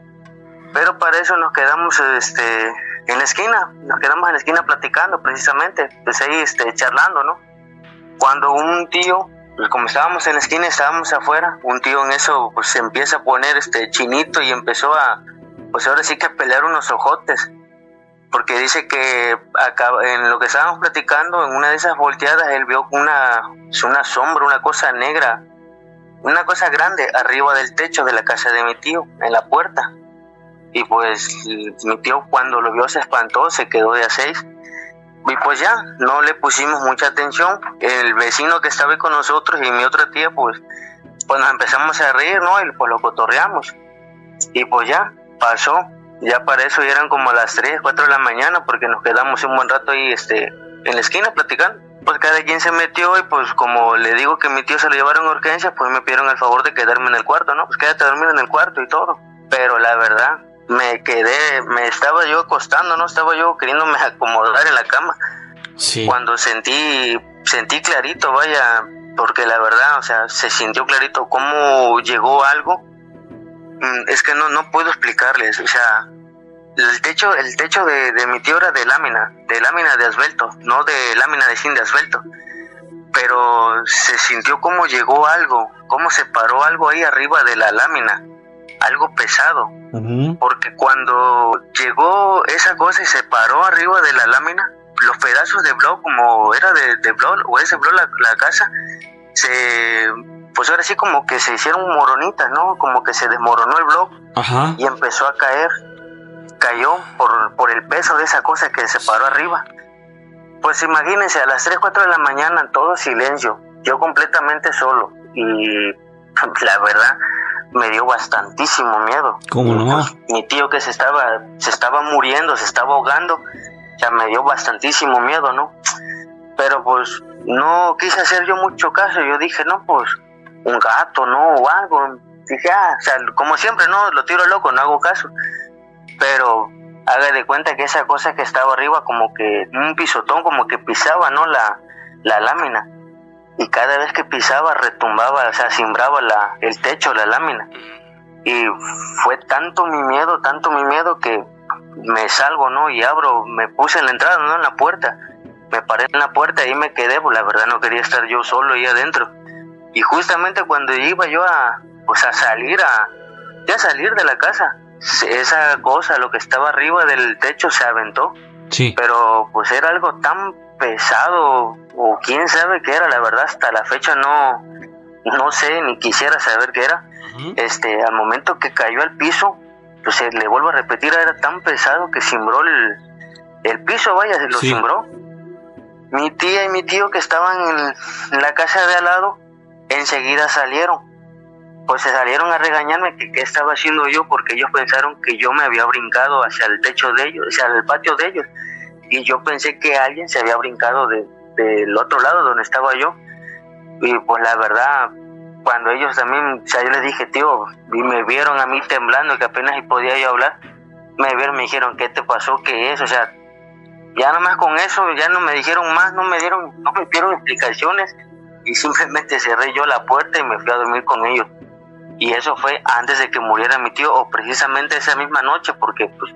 Pero para eso nos quedamos en la esquina platicando precisamente, pues ahí charlando, ¿no? Cuando un tío, pues como estábamos en la esquina, estábamos afuera, un tío en eso pues se empieza a poner chinito y empezó pues ahora sí que a pelear unos ojotes, porque dice que acá, en lo que estábamos platicando, en una de esas volteadas, él vio una sombra, una cosa negra, una cosa grande arriba del techo de la casa de mi tío, en la puerta. Y pues mi tío cuando lo vio se espantó, se quedó de a 6. Y pues ya, no le pusimos mucha atención. El vecino que estaba ahí con nosotros y mi otra tía, pues nos empezamos a reír, ¿no? Y pues lo cotorreamos. Y pues ya, pasó. Ya para eso ya eran como las 3, 4 de la mañana, porque nos quedamos un buen rato ahí en la esquina platicando. Pues cada quien se metió y pues como le digo que mi tío se lo llevaron a urgencias, pues me pidieron el favor de quedarme en el cuarto, ¿no? Pues quédate a dormir en el cuarto y todo. Pero la verdad, me estaba yo acostando, ¿no? Estaba yo queriéndome acomodar en la cama. Sí. Cuando sentí clarito, vaya, porque la verdad, o sea, se sintió clarito cómo llegó algo. Es que no puedo explicarles, o sea, el techo de mi tío era de lámina de asfalto, no de lámina de zinc, de asfalto. Pero se sintió cómo llegó algo, cómo se paró algo ahí arriba de la lámina. algo pesado, porque cuando llegó esa cosa y se paró arriba de la lámina, los pedazos de block, como era de block, o ese block la casa, pues ahora sí como que se hicieron moronitas, ¿no? Como que se desmoronó el block y empezó a caer. Cayó por el peso de esa cosa que se paró arriba. Pues imagínense, a las 3, 4 de la mañana, todo silencio, yo completamente solo, y la verdad me dio bastantísimo miedo. ¿Cómo no? Pues, mi tío que se estaba muriendo, se estaba ahogando, o sea, me dio bastantísimo miedo, ¿no? Pero pues no quise hacer yo mucho caso, yo dije, no, pues un gato, ¿no? O algo. Dije, o sea, como siempre, no, lo tiro loco, no hago caso. Pero haga de cuenta que esa cosa que estaba arriba, como que un pisotón, como que pisaba, ¿no? La lámina. Y cada vez que pisaba, retumbaba, o sea, cimbraba el techo, la lámina. Y fue tanto mi miedo que me salgo, ¿no? Y abro, me puse en la entrada, ¿no? En la puerta. Me paré en la puerta y me quedé, pues la verdad no quería estar yo solo ahí adentro. Y justamente cuando iba yo a salir de la casa, esa cosa, lo que estaba arriba del techo, se aventó. Sí. Pero pues era algo tan pesado, o quién sabe qué era, la verdad hasta la fecha no sé, ni quisiera saber qué era. Al momento que cayó al piso, pues le vuelvo a repetir, era tan pesado que cimbró el piso, vaya, lo cimbró. Mi tía y mi tío que estaban en la casa de al lado, enseguida salieron. Pues se salieron a regañarme que qué estaba haciendo yo, porque ellos pensaron que yo me había brincado hacia el techo de ellos, hacia el patio de ellos. Y yo pensé que alguien se había brincado del otro lado donde estaba yo. Y pues la verdad, cuando ellos también, o sea, yo les dije, tío, y me vieron a mí temblando, que apenas podía yo hablar, me vieron, me dijeron, ¿qué te pasó? ¿Qué es? O sea, ya nomás con eso, ya no me dijeron más, no me dieron explicaciones, y simplemente cerré yo la puerta y me fui a dormir con ellos. Y eso fue antes de que muriera mi tío, o precisamente esa misma noche, porque pues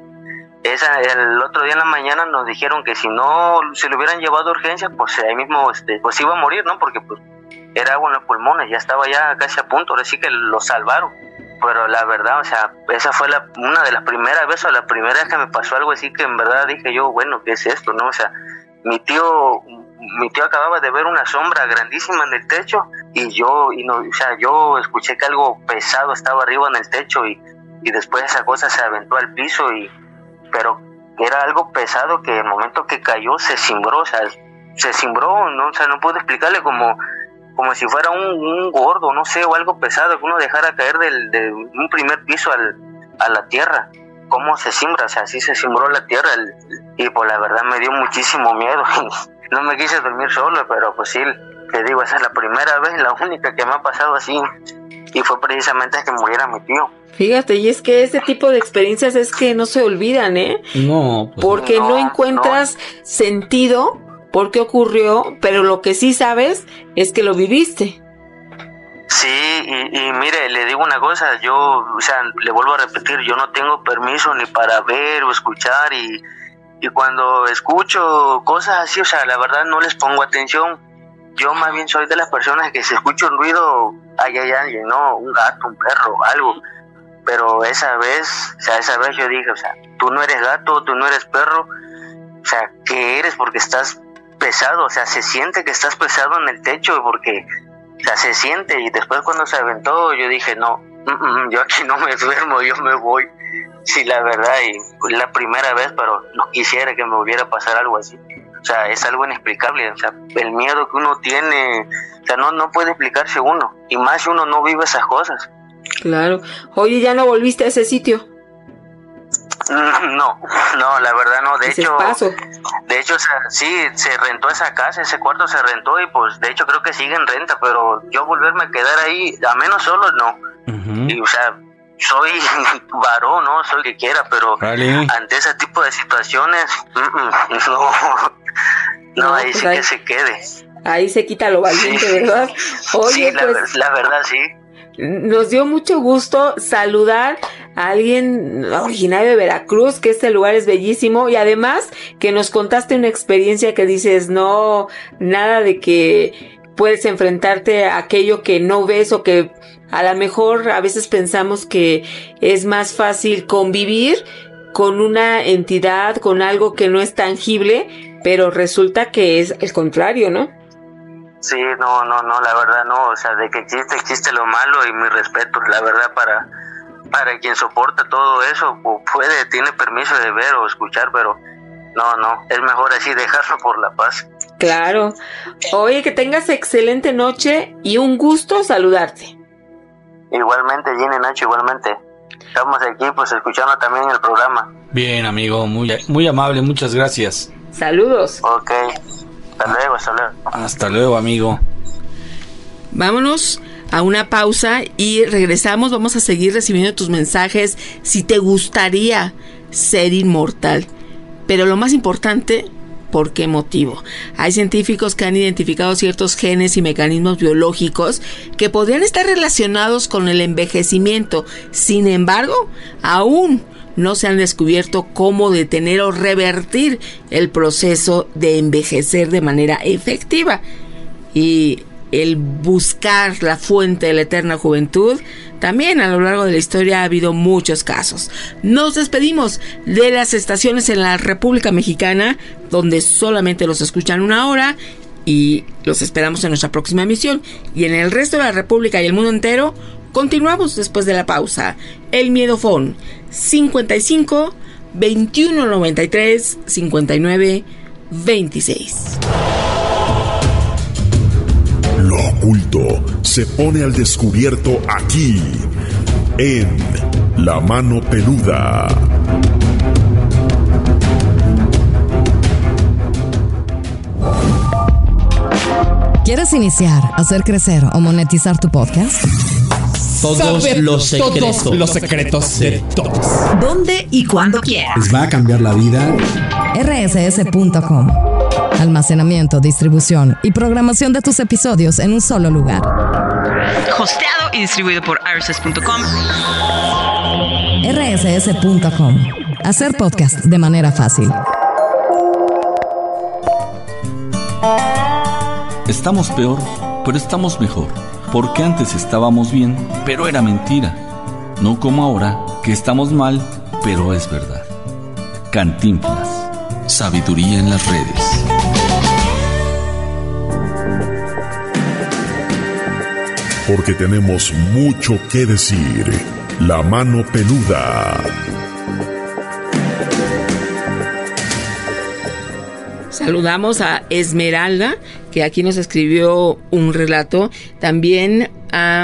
el otro día en la mañana nos dijeron que si no se lo hubieran llevado a urgencia, pues ahí mismo pues iba a morir, ¿no? Porque pues era agua en los pulmones, ya estaba ya casi a punto, ahora sí que lo salvaron. Pero la verdad, o sea, esa fue una de las primeras veces, o la primera vez que me pasó algo así que en verdad dije yo, bueno, ¿qué es esto, no? O sea, mi tío acababa de ver una sombra grandísima en el techo y yo escuché que algo pesado estaba arriba en el techo y después esa cosa se aventó al piso pero era algo pesado que el momento que cayó se cimbró, o sea, ¿no? O sea, no puedo explicarle, como si fuera un gordo, no sé, o algo pesado que uno dejara caer de un primer piso a la tierra. ¿Cómo se cimbra? O sea, así se cimbró la tierra y pues la verdad me dio muchísimo miedo. No me quise dormir solo, pero pues sí, te digo, esa es la primera vez, la única que me ha pasado así, y fue precisamente que muriera mi tío. Fíjate, y es que ese tipo de experiencias es que no se olvidan, ¿eh? No, pues porque no encuentras sentido por qué ocurrió, pero lo que sí sabes es que lo viviste. Sí, y mire, le digo una cosa, yo, o sea, le vuelvo a repetir, yo no tengo permiso ni para ver o escuchar, y cuando escucho cosas así, o sea, la verdad no les pongo atención. Yo más bien soy de las personas que si escucho un ruido, hay alguien, ¿no? Un gato, un perro, algo. Pero esa vez yo dije, o sea, tú no eres gato, tú no eres perro, o sea, ¿qué eres? Porque estás pesado, o sea, se siente que estás pesado en el techo, porque, o sea, se siente. Y después cuando se aventó, yo dije, no, yo aquí no me duermo, yo me voy. Sí, la verdad, y la primera vez, pero no quisiera que me volviera a pasar algo así. O sea, es algo inexplicable, o sea, el miedo que uno tiene, o sea, no puede explicarse uno, y más si uno no vive esas cosas. Claro. Oye, ¿ya no volviste a ese sitio? No, la verdad no, de hecho, o sea, sí, se rentó esa casa, ese cuarto se rentó, y pues, de hecho creo que sigue en renta, pero yo volverme a quedar ahí, a menos solo, no. Y, o sea, soy varón, no soy que quiera, pero ante ese tipo de situaciones, no, ahí sí que se quede. Ahí se quita lo valiente, sí. ¿Verdad? Oye, sí, pues, la verdad, sí. Nos dio mucho gusto saludar a alguien originario de Veracruz, que este lugar es bellísimo, y además que nos contaste una experiencia que dices, no, nada de que puedes enfrentarte a aquello que no ves o que a lo mejor a veces pensamos que es más fácil convivir con una entidad, con algo que no es tangible, pero resulta que es el contrario, ¿no? Sí, no, la verdad no, o sea, de que existe lo malo, y mi respeto, la verdad, para quien soporta todo eso, tiene permiso de ver o escuchar, pero no, es mejor así dejarlo por la paz. Claro. Oye, que tengas excelente noche y un gusto saludarte. Igualmente, Gina, Nacho, igualmente. Estamos aquí pues escuchando también el programa. Bien, amigo, muy amable, muchas gracias. Saludos. Ok, hasta luego. Hasta luego, amigo. Vámonos a una pausa y regresamos. Vamos a seguir recibiendo tus mensajes si te gustaría ser inmortal. Pero lo más importante, ¿por qué motivo? Hay científicos que han identificado ciertos genes y mecanismos biológicos que podrían estar relacionados con el envejecimiento. Sin embargo, aún no se han descubierto cómo detener o revertir el proceso de envejecer de manera efectiva. Y el buscar la fuente de la eterna juventud, también a lo largo de la historia ha habido muchos casos. Nos despedimos de las estaciones en la República Mexicana, donde solamente los escuchan 1 hora, y los esperamos en nuestra próxima emisión. Y en el resto de la República y el mundo entero, continuamos después de la pausa. El Miedofón 55 21 93 59 26. Lo oculto se pone al descubierto aquí, en La Mano Peluda. ¿Quieres iniciar, hacer crecer o monetizar tu podcast? Todos los secretos de todos. ¿Dónde y cuándo quieras? Les va a cambiar la vida. rss.com. Almacenamiento, distribución y programación de tus episodios en un solo lugar. Hosteado y distribuido por rss.com. rss.com. Hacer podcast de manera fácil. Estamos peor, pero estamos mejor. Porque antes estábamos bien, pero era mentira. No como ahora, que estamos mal, pero es verdad. Cantinflas. Sabiduría en las redes. Porque tenemos mucho que decir. La Mano Peluda. Saludamos a Esmeralda, que aquí nos escribió un relato. También a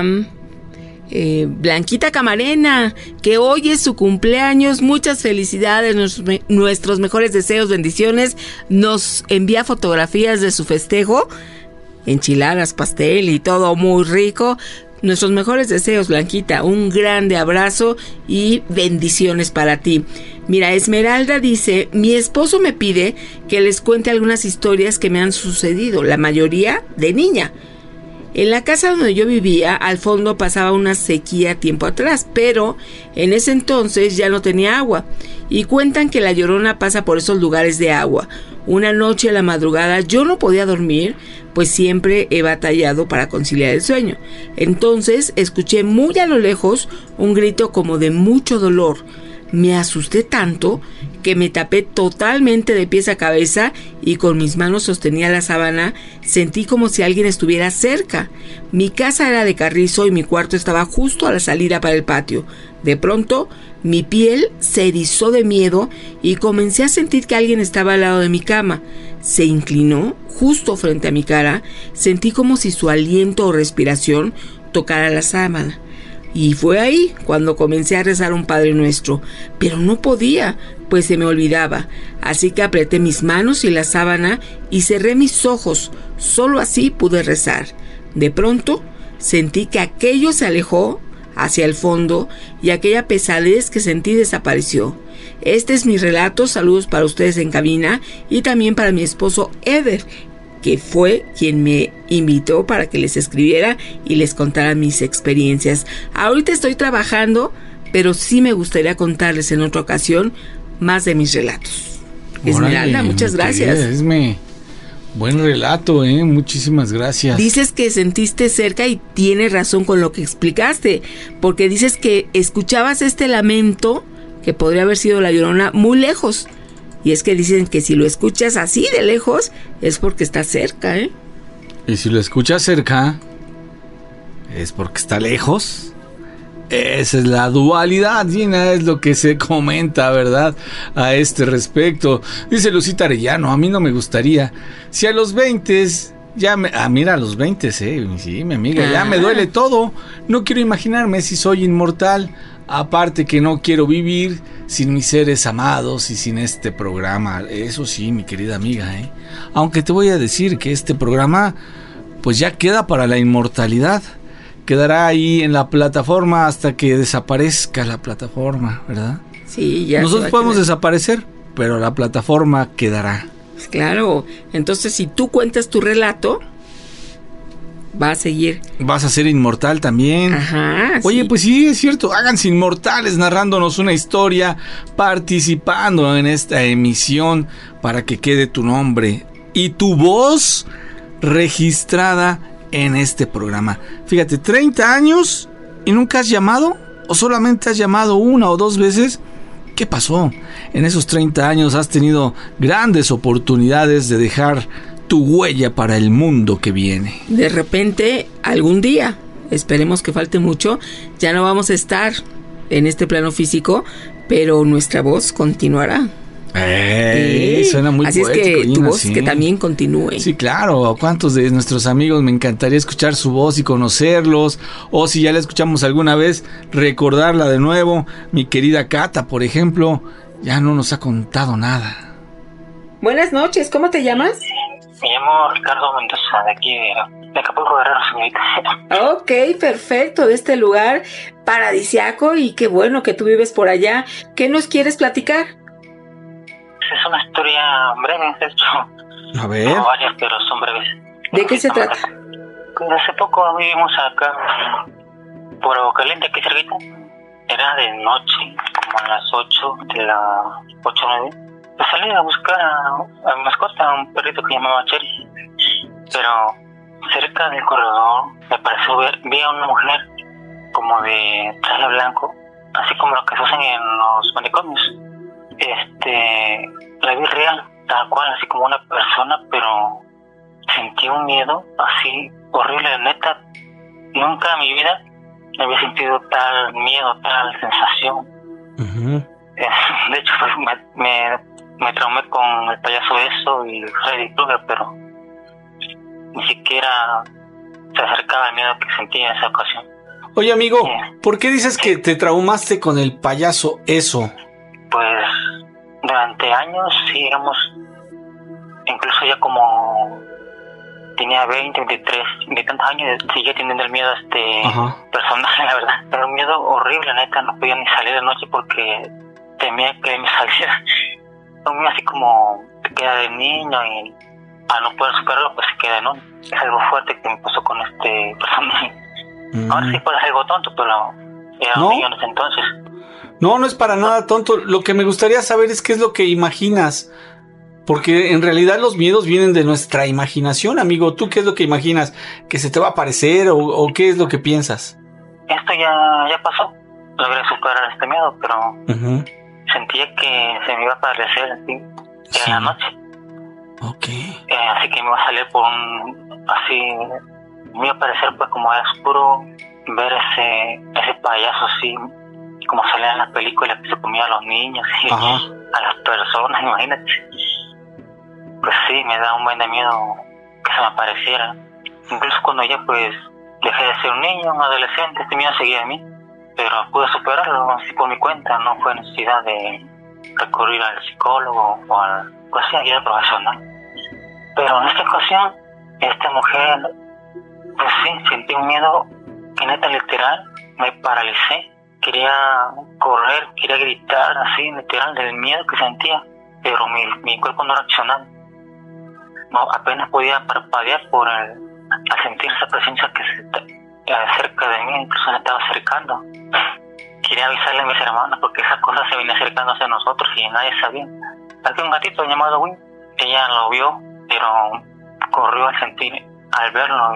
Blanquita Camarena, que hoy es su cumpleaños. Muchas felicidades, nuestros mejores deseos, bendiciones. Nos envía fotografías de su festejo, enchiladas, pastel y todo muy rico. Nuestros mejores deseos, Blanquita, un grande abrazo y bendiciones para ti. Mira, Esmeralda dice: mi esposo me pide que les cuente algunas historias que me han sucedido, la mayoría de niña. En la casa donde yo vivía, al fondo pasaba una sequía tiempo atrás, pero en ese entonces ya no tenía agua. Y cuentan que la Llorona pasa por esos lugares de agua. Una noche a la madrugada yo no podía dormir, pues siempre he batallado para conciliar el sueño. Entonces escuché muy a lo lejos un grito como de mucho dolor. Me asusté tanto que me tapé totalmente de pies a cabeza y con mis manos sostenía la sábana. Sentí como si alguien estuviera cerca. Mi casa era de carrizo y mi cuarto estaba justo a la salida para el patio. De pronto, mi piel se erizó de miedo y comencé a sentir que alguien estaba al lado de mi cama. Se inclinó justo frente a mi cara. Sentí como si su aliento o respiración tocara la sábana. Y fue ahí cuando comencé a rezar un Padre Nuestro, pero no podía, pues se me olvidaba. Así que apreté mis manos y la sábana y cerré mis ojos. Solo así pude rezar. De pronto sentí que aquello se alejó hacia el fondo y aquella pesadez que sentí desapareció. Este es mi relato. Saludos para ustedes en cabina y también para mi esposo Eder, que fue quien me invitó para que les escribiera y les contara mis experiencias. Ahorita estoy trabajando, pero sí me gustaría contarles en otra ocasión más de mis relatos. Esmeralda, muchas gracias. Buen relato, muchísimas gracias. Dices que sentiste cerca y tienes razón con lo que explicaste, porque dices que escuchabas este lamento, que podría haber sido la Llorona, muy lejos. Y es que dicen que si lo escuchas así de lejos, es porque está cerca, Y si lo escuchas cerca, es porque está lejos. Esa es la dualidad, Gina, es lo que se comenta, ¿verdad? A este respecto. Dice Lucita Arellano, a mí no me gustaría. Si a los 20 mira, a los 20, sí, mi amiga, ya me duele todo. No quiero imaginarme si soy inmortal. Aparte que no quiero vivir sin mis seres amados y sin este programa. Eso sí, mi querida amiga, Aunque te voy a decir que este programa, pues ya queda para la inmortalidad. Quedará ahí en la plataforma hasta que desaparezca la plataforma, ¿verdad? Sí, ya. Nosotros podemos desaparecer, pero la plataforma quedará. Pues claro, entonces si tú cuentas tu relato, va a seguir. Vas a ser inmortal también. Ajá. Oye, sí. Pues sí, es cierto. Háganse inmortales narrándonos una historia, participando en esta emisión para que quede tu nombre y tu voz registrada en este programa. Fíjate, 30 años y nunca has llamado, o solamente has llamado 1 o 2 veces. ¿Qué pasó? En esos 30 años has tenido grandes oportunidades de dejar tu huella para el mundo que viene. De repente, algún día, esperemos que falte mucho, ya no vamos a estar en este plano físico, pero nuestra voz continuará. Suena muy así poético, es que Gina, tu voz sí. que también continúe. Sí, claro. ¿A cuántos de nuestros amigos me encantaría escuchar su voz y conocerlos? O si ya la escuchamos alguna vez, recordarla de nuevo. Mi querida Cata, por ejemplo, ya no nos ha contado nada. Buenas noches, ¿cómo te llamas? Me llamo Ricardo Mendoza, de aquí de Acapulco, Guerrero, señorita. Ok, perfecto, de este lugar paradisiaco y qué bueno que tú vives por allá. ¿Qué nos quieres platicar? Es una historia breve, de hecho. A ver. Tengo varias, pero son breves. ¿De qué se trata? Pues hace poco vivimos acá por Agua Caliente, aquí cerquita. Era de noche, como a las 8 de la 8 o 9. Pues salí a buscar a mi mascota, un perrito que llamaba Cherry. Pero cerca del corredor me pareció vi a una mujer como de traje blanco, así como lo que se usan en los manicomios. La vi real, tal cual, así como una persona, pero sentí un miedo así horrible, neta. Nunca en mi vida había sentido tal miedo, tal sensación. Uh-huh. De hecho, pues, me traumé con el payaso eso y Freddy Krueger, pero ni siquiera se acercaba al miedo que sentí en esa ocasión. Oye, amigo, ¿por qué dices que te traumaste con el payaso eso? Pues durante años, sí, digamos, incluso ya como tenía 20, 23, de tantos años, seguía teniendo el miedo a este personaje, la verdad. Era un miedo horrible, neta, no podía ni salir de noche porque temía que me saliera. Un miedo así como te queda de niño y al no poder superarlo, pues se queda, ¿no? Es algo fuerte que me pasó con este personaje. Ahora sí puede ser algo tonto, pero era un niño en ese entonces. No, no es para nada tonto. Lo que me gustaría saber es qué es lo que imaginas. Porque en realidad los miedos vienen de nuestra imaginación, amigo. ¿Tú qué es lo que imaginas? ¿Que se te va a aparecer o qué es lo que piensas? Esto ya pasó. Logré superar este miedo, pero sentía que se me iba a aparecer así en la noche. Okay. Así que me iba a salir por así, me iba a aparecer pues como era oscuro, ver ese payaso así, como salía en las películas que se comía a los niños y a las personas, imagínate. Pues sí, me da un buen de miedo que se me apareciera. Incluso cuando ya pues dejé de ser un niño, un adolescente, este miedo seguía en mí, pero pude superarlo así por mi cuenta. No fue necesidad de recurrir al psicólogo o al ayuda profesional. Pero en esta ocasión, esta mujer, pues sí, sentí un miedo que neta literal me paralicé. Quería correr, quería gritar así literal del miedo que sentía, pero mi cuerpo no reaccionaba. No, apenas podía parpadear al sentir esa presencia que se cerca de mí, incluso se estaba acercando. Quería avisarle a mis hermanos porque esa cosa se venía acercando hacia nosotros y nadie sabía. Aquí un gatito llamado Win, ella lo vio, pero corrió al verlo,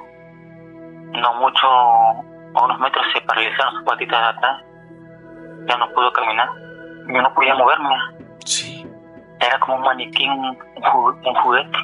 no mucho, a unos metros se paralizaron sus patitas de atrás, ya no pudo caminar, yo no podía moverme. Sí. Era como un maniquí, un juguete,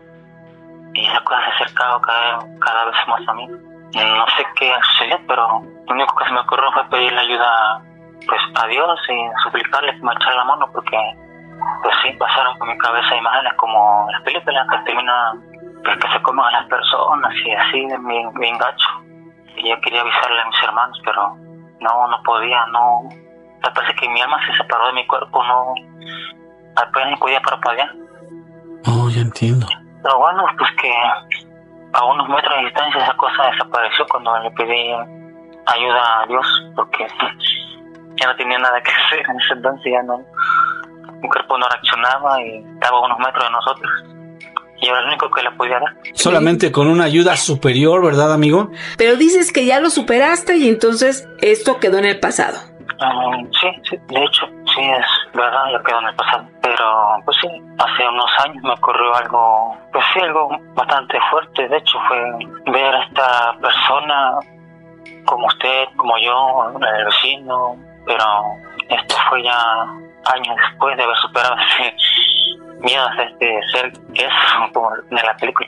y esa cosa se acercaba cada vez más a mí. No sé qué sucedió, pero lo único que se me ocurrió fue pedirle ayuda pues a Dios y suplicarle que me echara la mano, porque pues sí, pasaron por mi cabeza imágenes como las películas que terminan, pues, que se comen a las personas y así, bien gacho. Y yo quería avisarle a mis hermanos, pero no podía, no. Me parece que mi alma se separó de mi cuerpo, no, apenas podía parpadear. Oh, ya entiendo. Pero bueno, pues que a unos metros de distancia esa cosa desapareció cuando le pedí ayuda a Dios, porque ya no tenía nada que hacer en ese entonces, ya no. Mi cuerpo no reaccionaba y estaba a unos metros de nosotros. Y era lo único que le podía dar. Solamente con una ayuda superior, ¿verdad, amigo? Pero dices que ya lo superaste y entonces esto quedó en el pasado. Sí, de hecho, sí, es verdad, ya quedó en el pasado. Pero, pues sí, hace unos años me ocurrió algo, pues sí, algo bastante fuerte. De hecho, fue ver a esta persona como usted, como yo, el vecino. Pero esto fue ya años después de haber superado ese miedo a este ser que es como en la película.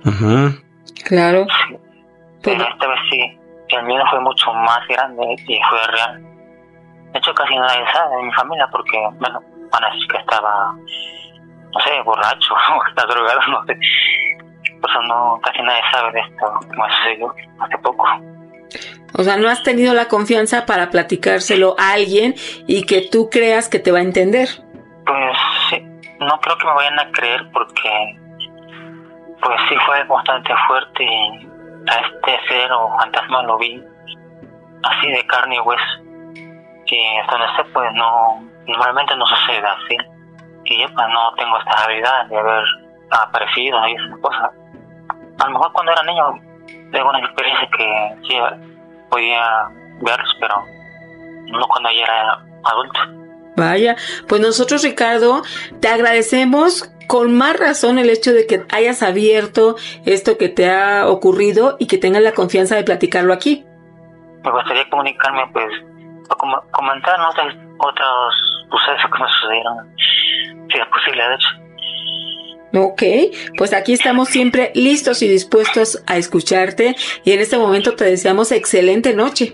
Claro. Sí. Pero esta vez sí, el miedo fue mucho más grande y fue real. De hecho, casi nadie sabe de mi familia porque, bueno, van a decir que estaba, no sé, borracho o está drogado, no sé. Por eso no, casi nadie sabe de esto, como sucedió hace poco. O sea, no has tenido la confianza para platicárselo a alguien y que tú creas que te va a entender. Pues sí, no creo que me vayan a creer porque, pues sí fue bastante fuerte y a este ser o fantasma lo vi así de carne y hueso. Y hasta donde sé, pues no, normalmente no sucede así. Y yo pues no tengo esta habilidad de haber aparecido y esas cosas. A lo mejor cuando era niño tengo una experiencia que sí podía verlos, pero no cuando ya era adulto. Vaya, pues nosotros, Ricardo, te agradecemos con más razón el hecho de que hayas abierto esto que te ha ocurrido y que tengas la confianza de platicarlo aquí. Me gustaría comunicarme, pues, o comentar otros sucesos que me sucedieron, si es posible, de hecho. Ok, pues aquí estamos siempre listos y dispuestos a escucharte y en este momento te deseamos excelente noche.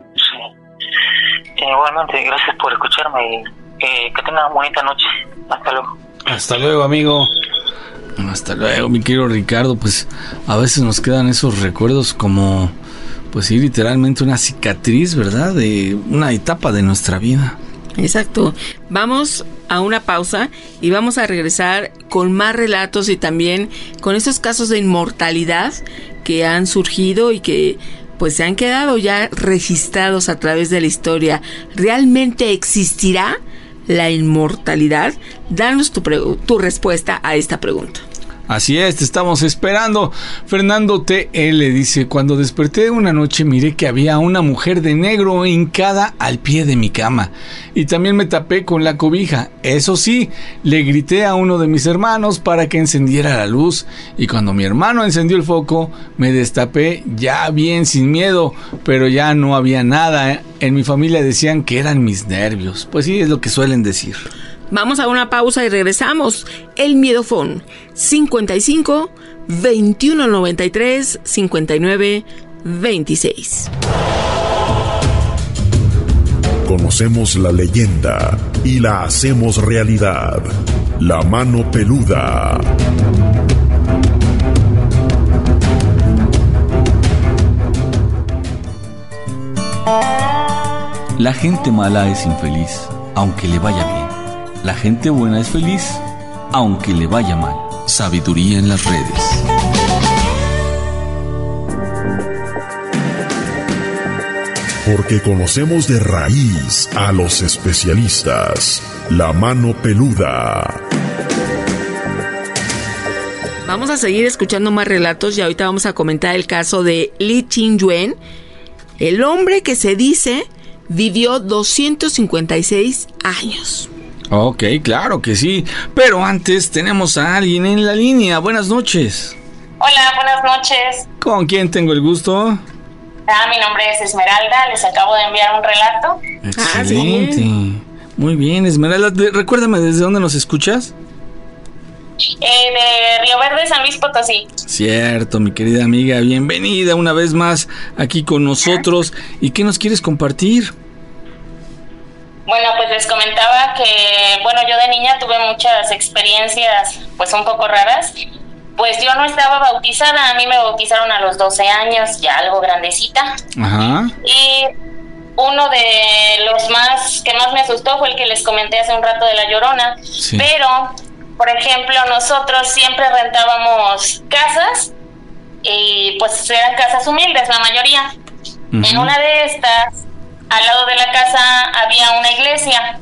Sí. Igualmente, gracias por escucharme y que tengas una bonita noche. Hasta luego. Hasta luego, amigo. Hasta luego, mi querido Ricardo. Pues a veces nos quedan esos recuerdos como, pues sí, literalmente una cicatriz, ¿verdad? De una etapa de nuestra vida. Exacto. Vamos a una pausa y vamos a regresar con más relatos y también con esos casos de inmortalidad que han surgido y que pues se han quedado ya registrados a través de la historia. ¿Realmente existirá la inmortalidad? Danos tu respuesta a esta pregunta. Así es, te estamos esperando. Fernando TL dice: cuando desperté una noche miré que había una mujer de negro hincada al pie de mi cama y también me tapé con la cobija. Eso sí, le grité a uno de mis hermanos para que encendiera la luz y cuando mi hermano encendió el foco me destapé ya bien sin miedo, pero ya no había nada. En mi familia decían que eran mis nervios. Pues sí, es lo que suelen decir. Vamos a una pausa y regresamos. El Miedofón 55 21 93 59 26. Conocemos la leyenda y la hacemos realidad. La mano peluda. La gente mala es infeliz, aunque le vaya bien. La gente buena es feliz, aunque le vaya mal. Sabiduría en las redes. Porque conocemos de raíz a los especialistas. La mano peluda. Vamos a seguir escuchando más relatos y ahorita vamos a comentar el caso de Li Qingyuan, el hombre que se dice vivió 256 años. Ok, claro que sí. Pero antes tenemos a alguien en la línea. Buenas noches. Hola, buenas noches. ¿Con quién tengo el gusto? Mi nombre es Esmeralda. Les acabo de enviar un relato. Excelente. Muy bien, Esmeralda. Recuérdame, ¿desde dónde nos escuchas? De Río Verde, San Luis Potosí. Cierto, mi querida amiga. Bienvenida una vez más aquí con nosotros. ¿Y qué nos quieres compartir? Bueno, pues les comentaba que, yo de niña tuve muchas experiencias, pues un poco raras. Pues yo no estaba bautizada, a mí me bautizaron a los 12 años, ya algo grandecita. Ajá. Y uno de los que más me asustó fue el que les comenté hace un rato de La Llorona. Sí. Pero, por ejemplo, nosotros siempre rentábamos casas y pues eran casas humildes, la mayoría. Uh-huh. En una de estas, al lado de la casa había una iglesia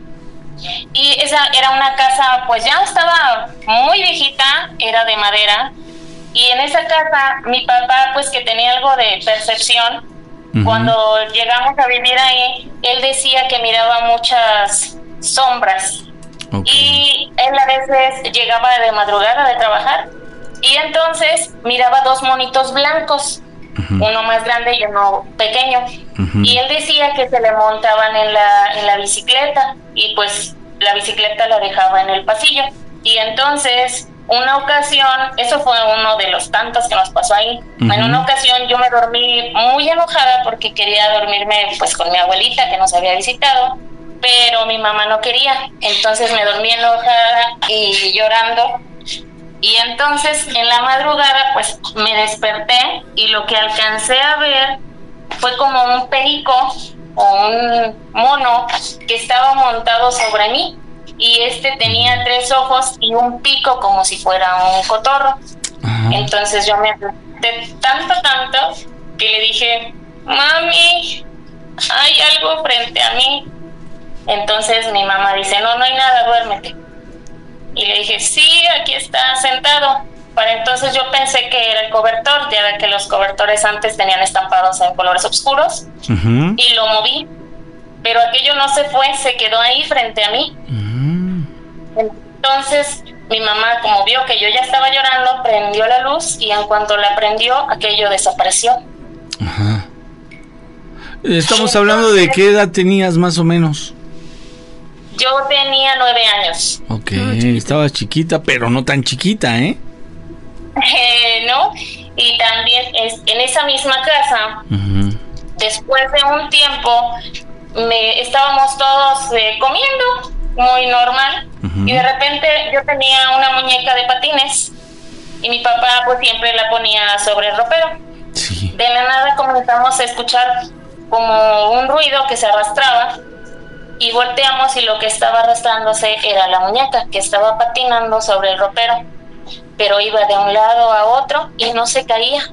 y esa era una casa, pues ya estaba muy viejita, era de madera, y en esa casa mi papá, pues que tenía algo de percepción, uh-huh. Cuando llegamos a vivir ahí, él decía que miraba muchas sombras. Okay. Y él a veces llegaba de madrugada de trabajar y entonces miraba 2 monitos blancos, uh-huh. Uno más grande y uno pequeño, uh-huh. Y él decía que se le montaban en la bicicleta y pues la bicicleta la dejaba en el pasillo. Y entonces una ocasión, eso fue uno de los tantos que nos pasó ahí, uh-huh. En una ocasión yo me dormí muy enojada porque quería dormirme pues con mi abuelita que nos había visitado, pero mi mamá no quería, entonces me dormí enojada y llorando. Y entonces en la madrugada pues me desperté y lo que alcancé a ver fue como un perico o un mono que estaba montado sobre mí y tenía 3 ojos y un pico como si fuera un cotorro. Ajá. Entonces yo me asusté tanto que le dije: mami, hay algo frente a mí. Entonces mi mamá dice: no hay nada, duérmete. Y le dije: sí, aquí está sentado. Para entonces yo pensé que era el cobertor, ya ve que los cobertores antes tenían estampados en colores oscuros, uh-huh. Y lo moví, pero aquello no se fue, se quedó ahí frente a mí. Uh-huh. Entonces mi mamá, como vio que yo ya estaba llorando, prendió la luz y en cuanto la prendió, aquello desapareció. Ajá. Estamos hablando de qué edad tenías más o menos. Yo tenía 9 años. Ok, estabas chiquita, pero no tan chiquita, ¿eh? No, y también en esa misma casa, uh-huh. Después de un tiempo, estábamos todos comiendo, muy normal, uh-huh. Y de repente yo tenía una muñeca de patines, y mi papá pues siempre la ponía sobre el ropero. Sí. De la nada comenzamos a escuchar como un ruido que se arrastraba, y volteamos y lo que estaba arrastrándose era la muñeca que estaba patinando sobre el ropero, pero iba de un lado a otro y no se caía.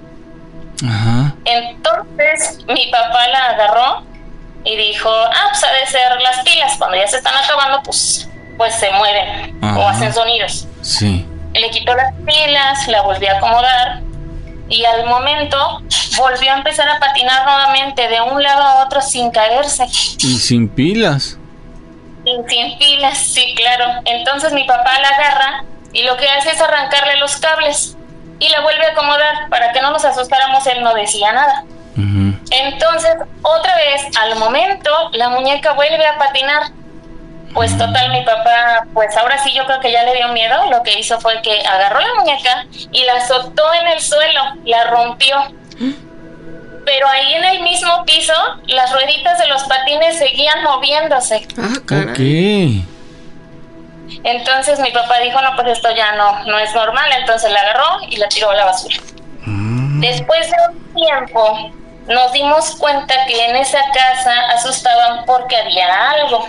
Ajá. Entonces mi papá la agarró y dijo: pues ha de ser las pilas, cuando ya se están acabando pues se mueven. Ajá. O hacen sonidos. Sí. Le quitó las pilas, la volvió a acomodar y al momento volvió a empezar a patinar nuevamente de un lado a otro sin caerse. ¿Y sin pilas? Sin pilas, sí, claro. Entonces mi papá la agarra y lo que hace es arrancarle los cables y la vuelve a acomodar. Para que no nos asustáramos, él no decía nada. Uh-huh. Entonces, otra vez, al momento, la muñeca vuelve a patinar. Pues total, mi papá, pues ahora sí yo creo que ya le dio miedo. Lo que hizo fue que agarró la muñeca y la azotó en el suelo, la rompió. Pero ahí en el mismo piso, las rueditas de los patines seguían moviéndose. Ok. Entonces mi papá dijo: no, pues esto ya no es normal. Entonces la agarró y la tiró a la basura. Después de un tiempo nos dimos cuenta que en esa casa asustaban porque había algo.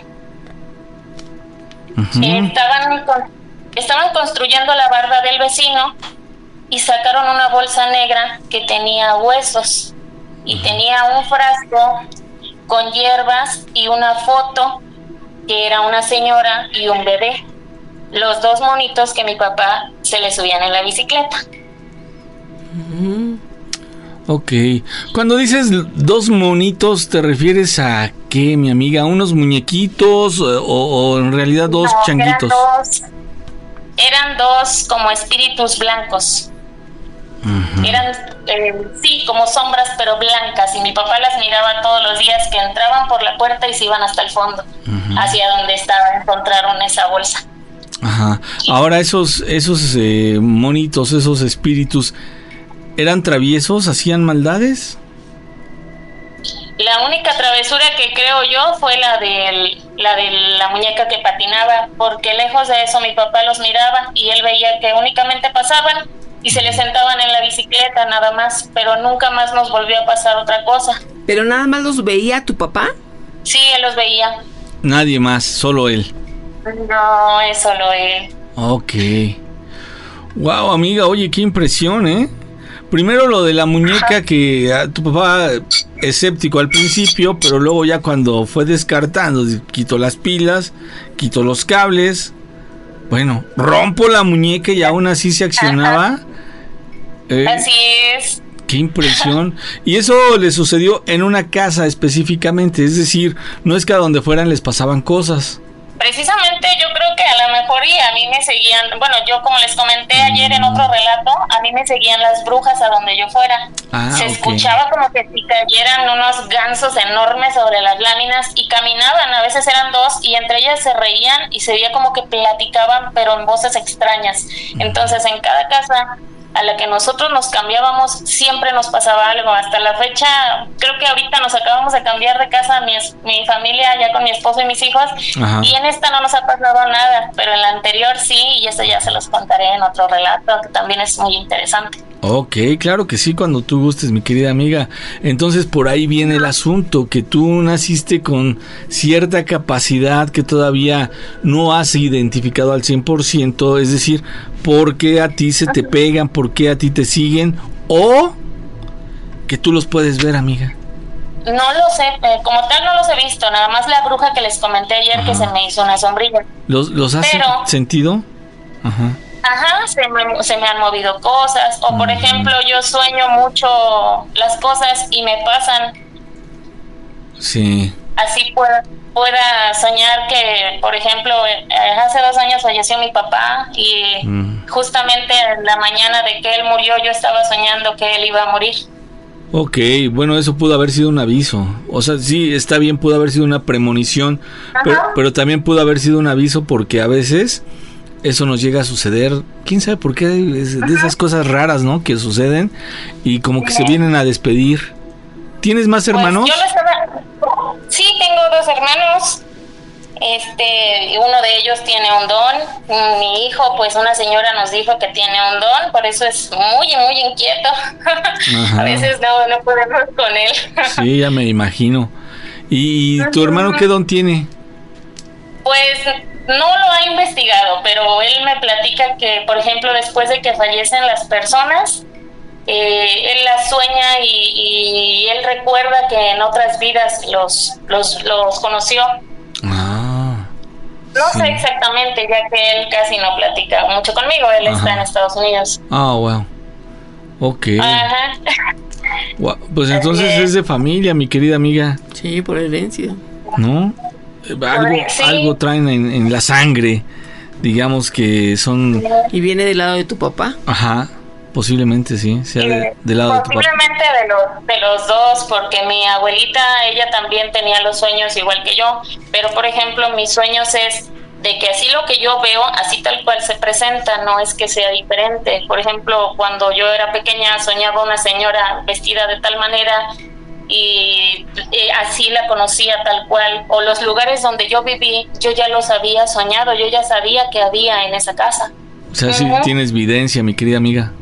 Uh-huh. Estaban construyendo la barda del vecino y sacaron una bolsa negra que tenía huesos y tenía un frasco con hierbas y una foto que era una señora y un bebé, los 2 monitos que mi papá se le subían en la bicicleta. Ok. Cuando dices 2 monitos, ¿te refieres a qué, mi amiga? ¿Unos muñequitos o en realidad 2 changuitos? Eran dos como espíritus blancos. Uh-huh. Eran, sí, como sombras, pero blancas. Y mi papá las miraba todos los días que entraban por la puerta y se iban hasta el fondo, hacia donde encontraron esa bolsa. Ajá. Ahora esos monitos, esos espíritus, ¿eran traviesos? ¿Hacían maldades? La única travesura que creo yo fue la de la muñeca que patinaba, porque lejos de eso mi papá los miraba y él veía que únicamente pasaban y se le sentaban en la bicicleta nada más, pero nunca más nos volvió a pasar otra cosa. ¿Pero nada más los veía tu papá? Sí, él los veía. Nadie más, solo él. No, es solo él. Ok. Wow, amiga, oye, qué impresión, ¿eh? Primero lo de la muñeca, que tu papá escéptico al principio, pero luego ya cuando fue descartando, quitó las pilas, quitó los cables, bueno, rompo la muñeca y aún así se accionaba. Así es. Qué impresión. Y eso le sucedió en una casa específicamente, es decir, no es que a donde fueran les pasaban cosas. Precisamente yo creo que a lo mejor y a mí me seguían, bueno, yo como les comenté ayer en otro relato, a mí me seguían las brujas a donde yo fuera. Se escuchaba como que si cayeran unos gansos enormes sobre las láminas y caminaban, a veces eran 2 y entre ellas se reían y se veía como que platicaban pero en voces extrañas. Entonces en cada casa a la que nosotros nos cambiábamos siempre nos pasaba algo. Hasta la fecha, creo que ahorita nos acabamos de cambiar de casa mi familia ya con mi esposo y mis hijos. Ajá. Y en esta no nos ha pasado nada, pero en la anterior sí, y eso ya se los contaré en otro relato que también es muy interesante. Ok, claro que sí, cuando tú gustes, mi querida amiga. Entonces por ahí viene el asunto, que tú naciste con cierta capacidad que todavía no has identificado al 100%, es decir, por qué a ti se te pegan, por qué a ti te siguen, o que tú los puedes ver, amiga. No lo sé, como tal no los he visto, nada más la bruja que les comenté ayer. Ajá. Que se me hizo una sombrilla. ¿Los has sentido? Ajá. Ajá, se me han movido cosas, o por ejemplo yo sueño mucho las cosas y me pasan. Sí. Así pueda soñar que, por ejemplo, hace 2 años falleció mi papá y justamente en la mañana de que él murió yo estaba soñando que él iba a morir. Ok, bueno, eso pudo haber sido un aviso. O sea, sí, está bien, pudo haber sido una premonición, pero también pudo haber sido un aviso, porque a veces eso nos llega a suceder, quién sabe por qué, de esas cosas raras, ¿no? Que suceden y como que se vienen a despedir. ¿Tienes más hermanos? Sí, tengo 2 hermanos. Uno de ellos tiene un don. Mi hijo, pues una señora nos dijo que tiene un don, por eso es muy, muy inquieto. A veces no podemos con él. Sí, ya me imagino. ¿Y tu hermano qué don tiene? Pues no lo ha investigado, pero él me platica que, por ejemplo, después de que fallecen las personas, él las sueña y él recuerda que en otras vidas los conoció. No sé exactamente, ya que él casi no platica mucho conmigo, él está en Estados Unidos. Wow. Ok. Ajá. Wow. Pues entonces es de familia, mi querida amiga. Sí, por herencia. ¿No? Algo traen en la sangre, digamos que son... ¿Y viene del lado de tu papá? Ajá, posiblemente sí, sea del lado de tu papá. Posiblemente de los dos, porque mi abuelita, ella también tenía los sueños igual que yo, pero por ejemplo mis sueños es de que así lo que yo veo, así tal cual se presenta, no es que sea diferente. Por ejemplo, cuando yo era pequeña soñaba una señora vestida de tal manera y así la conocía tal cual, o los lugares donde yo viví, yo ya los había soñado, yo ya sabía que había en esa casa. O sea, sí tienes evidencia, mi querida amiga.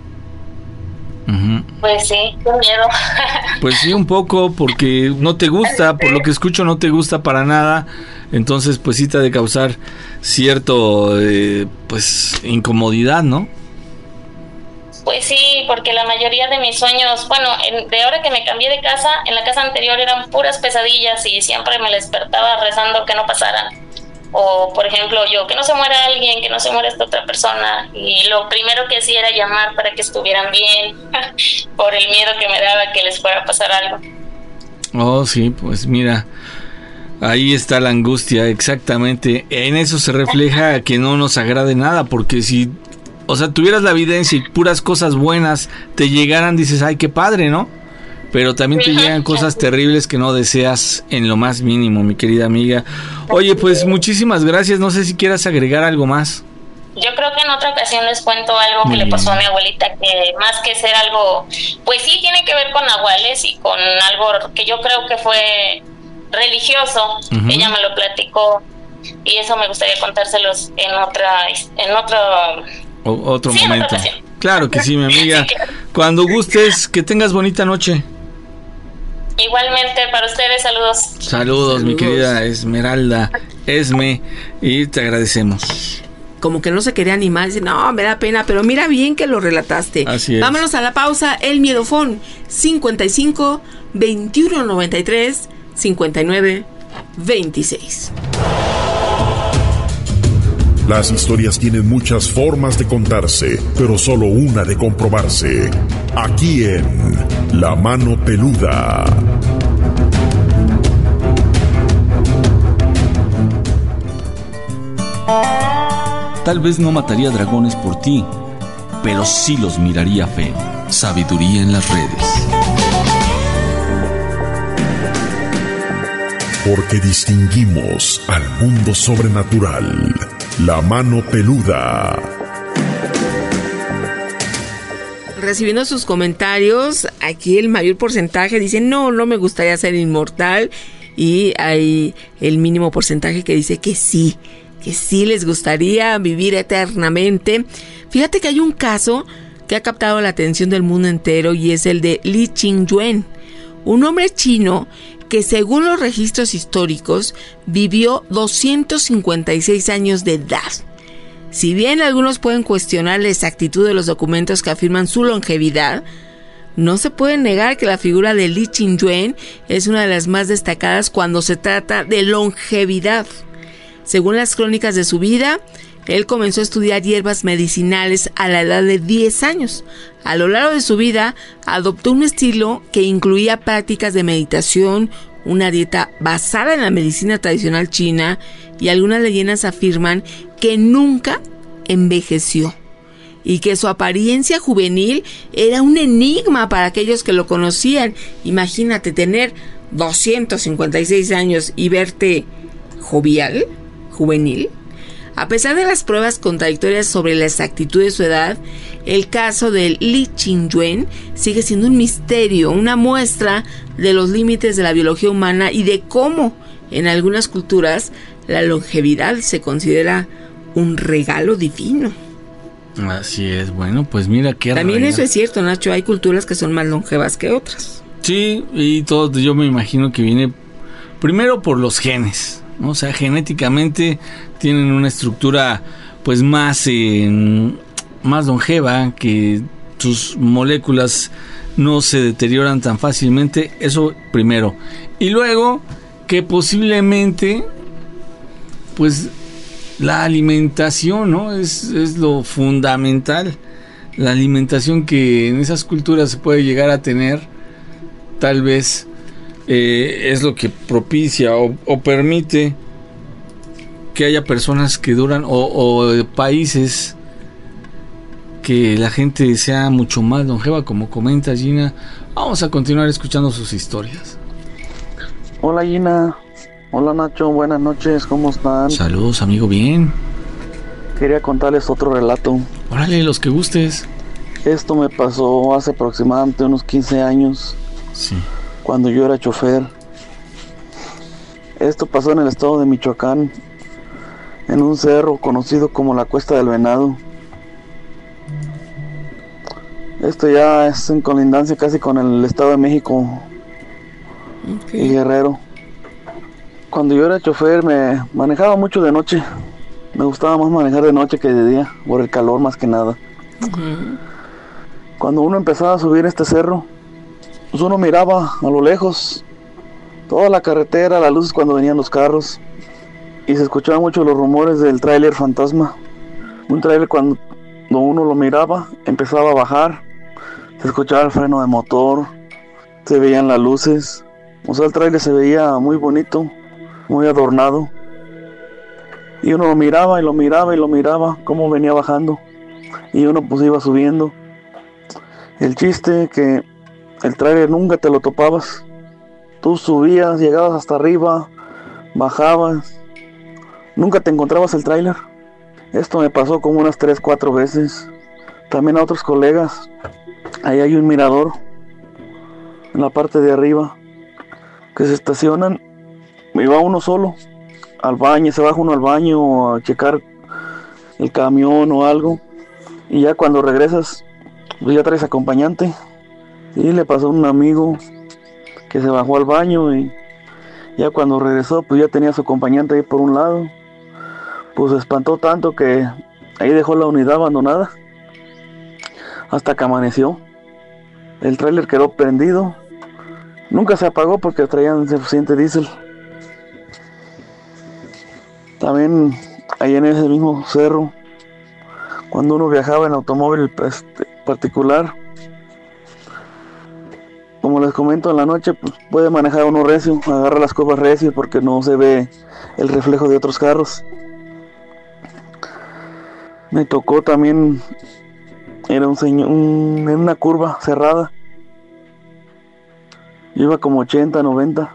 Pues sí, qué miedo. Pues sí, un poco, porque no te gusta, por lo que escucho no te gusta para nada, entonces pues sí te ha de causar cierto, pues, incomodidad, ¿no? Pues sí, porque la mayoría de mis sueños, bueno, de ahora que me cambié de casa, en la casa anterior eran puras pesadillas y siempre me despertaba rezando que no pasaran. o por ejemplo yo, que no se muera alguien, que no se muera esta otra persona, y lo primero que hacía era llamar para que estuvieran bien, por el miedo que me daba que les fuera a pasar algo. Oh, sí, pues mira, ahí está la angustia, exactamente. En eso se refleja que no nos agrade nada, porque si, o sea, tuvieras la evidencia y puras cosas buenas te llegaran, dices, ay, qué padre, ¿no? Pero también te llegan cosas terribles que no deseas en lo más mínimo, mi querida amiga. Oye, pues muchísimas gracias, no sé si quieras agregar algo más. Yo creo que en otra ocasión les cuento algo que le pasó a mi abuelita, que más que ser algo, pues sí tiene que ver con nahuales y con algo que yo creo que fue religioso. Ella me lo platicó y eso me gustaría contárselos en otro momento. Claro que sí, mi amiga. Cuando gustes, que tengas bonita noche. Igualmente para ustedes, saludos. Saludos, mi querida Esmeralda, Esme, y te agradecemos. Como que no se quería animar, dice, no, me da pena, pero mira bien que lo relataste. Así es. Vámonos a la pausa, el miedofón, 55 21 93 59 26. Las historias tienen muchas formas de contarse, pero solo una de comprobarse. Aquí en La Mano Peluda. Tal vez no mataría dragones por ti, pero sí los miraría feo. Sabiduría en las redes. Porque distinguimos al mundo sobrenatural. La Mano Peluda. Recibiendo sus comentarios, aquí el mayor porcentaje dice, no me gustaría ser inmortal. Y hay el mínimo porcentaje que dice que sí les gustaría vivir eternamente. Fíjate que hay un caso que ha captado la atención del mundo entero y es el de Li Qingyuan, un hombre chino que según los registros históricos vivió 256 años de edad. Si bien algunos pueden cuestionar la exactitud de los documentos que afirman su longevidad, no se puede negar que la figura de Li Qingyuan es una de las más destacadas cuando se trata de longevidad. Según las crónicas de su vida, él comenzó a estudiar hierbas medicinales a la edad de 10 años. A lo largo de su vida, adoptó un estilo que incluía prácticas de meditación, una dieta basada en la medicina tradicional china, y algunas leyendas afirman que nunca envejeció y que su apariencia juvenil era un enigma para aquellos que lo conocían. Imagínate tener 256 años y verte jovial, juvenil. A pesar de las pruebas contradictorias sobre la exactitud de su edad, el caso de Li Qingyuan sigue siendo un misterio, una muestra de los límites de la biología humana y de cómo, en algunas culturas, la longevidad se considera un regalo divino. Así es, bueno, pues mira qué también eso es cierto, Nacho, hay culturas que son más longevas que otras. Sí, y todo, yo me imagino que viene primero por los genes, ¿no? O sea, genéticamente tienen una estructura pues más longeva, que sus moléculas no se deterioran tan fácilmente, eso primero. Y luego que posiblemente pues la alimentación, ¿no? Es lo fundamental. La alimentación que en esas culturas se puede llegar a tener, tal vez es lo que propicia o permite que haya personas que duran o países que la gente sea mucho más longeva, como comenta Gina. Vamos a continuar escuchando sus historias. Hola Gina, hola Nacho, buenas noches, ¿cómo están? Saludos, amigo, bien. Quería contarles otro relato. Órale, los que gustes. Esto me pasó hace aproximadamente unos 15 años. Sí. Cuando yo era chofer. Esto pasó en el estado de Michoacán, en un cerro conocido como la Cuesta del Venado. Esto ya es en colindancia casi con el estado de México. Okay. Y Guerrero. Cuando yo era chofer me manejaba mucho de noche. Me gustaba más manejar de noche que de día, por el calor más que nada. Cuando uno empezaba a subir este cerro, pues uno miraba a lo lejos toda la carretera, las luces cuando venían los carros. y se escuchaban mucho los rumores del tráiler fantasma. Un tráiler cuando uno lo miraba empezaba a bajar, se escuchaba el freno de motor, se veían las luces, o sea, el tráiler se veía muy bonito, muy adornado, y uno lo miraba y lo miraba y lo miraba cómo venía bajando, y uno pues iba subiendo. El chiste que el tráiler nunca te lo topabas, tú subías, llegabas hasta arriba, bajabas, nunca te encontrabas el tráiler. Esto me pasó como unas 3-4 veces. También a otros colegas. Ahí hay un mirador en la parte de arriba que se estacionan y va uno solo al baño, se baja uno al baño a checar el camión o algo, y ya cuando regresas pues ya traes acompañante. Y le pasó a un amigo que se bajó al baño y ya cuando regresó pues ya tenía a su acompañante ahí por un lado. Pues se espantó tanto que ahí dejó la unidad abandonada hasta que amaneció. El tráiler quedó prendido, nunca se apagó porque traían suficiente diésel. También ahí en ese mismo cerro, cuando uno viajaba en automóvil particular, como les comento, en la noche pues, puede manejar uno recio, agarra las curvas recio porque no se ve el reflejo de otros carros. Me tocó también, era un señor, en una curva cerrada. Yo iba como 80, 90.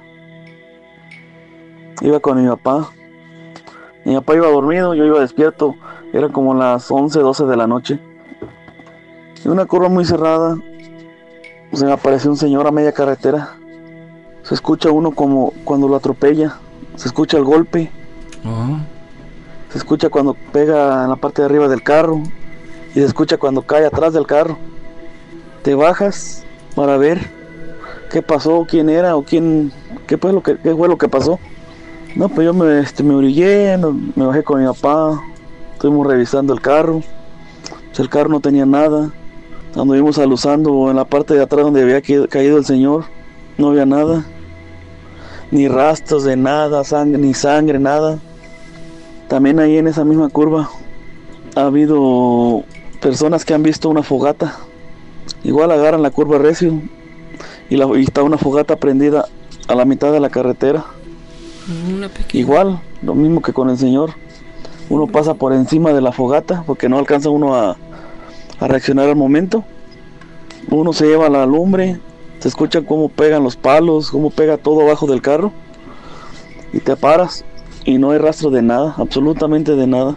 Iba con mi papá. Mi papá iba dormido, yo iba despierto. Era como las 11, 12 de la noche. En una curva muy cerrada, se me apareció un señor a media carretera. Se escucha uno como cuando lo atropella. Se escucha el golpe. Se escucha cuando pega en la parte de arriba del carro y se escucha cuando cae atrás del carro. Te bajas para ver qué pasó, quién era o qué fue lo que pasó. No, pues yo me orillé, me bajé con mi papá, estuvimos revisando el carro. Pues el carro no tenía nada. Anduvimos alusando en la parte de atrás donde había caído el señor, no había nada, ni rastros de nada, ni sangre, nada. También ahí en esa misma curva ha habido personas que han visto una fogata. Igual agarran la curva recio y está una fogata prendida a la mitad de la carretera. Igual, lo mismo que con el señor. Uno pasa por encima de la fogata porque no alcanza uno a reaccionar al momento. Uno se lleva la lumbre, se escucha cómo pegan los palos, cómo pega todo abajo del carro, y te paras y no hay rastro de nada, absolutamente de nada.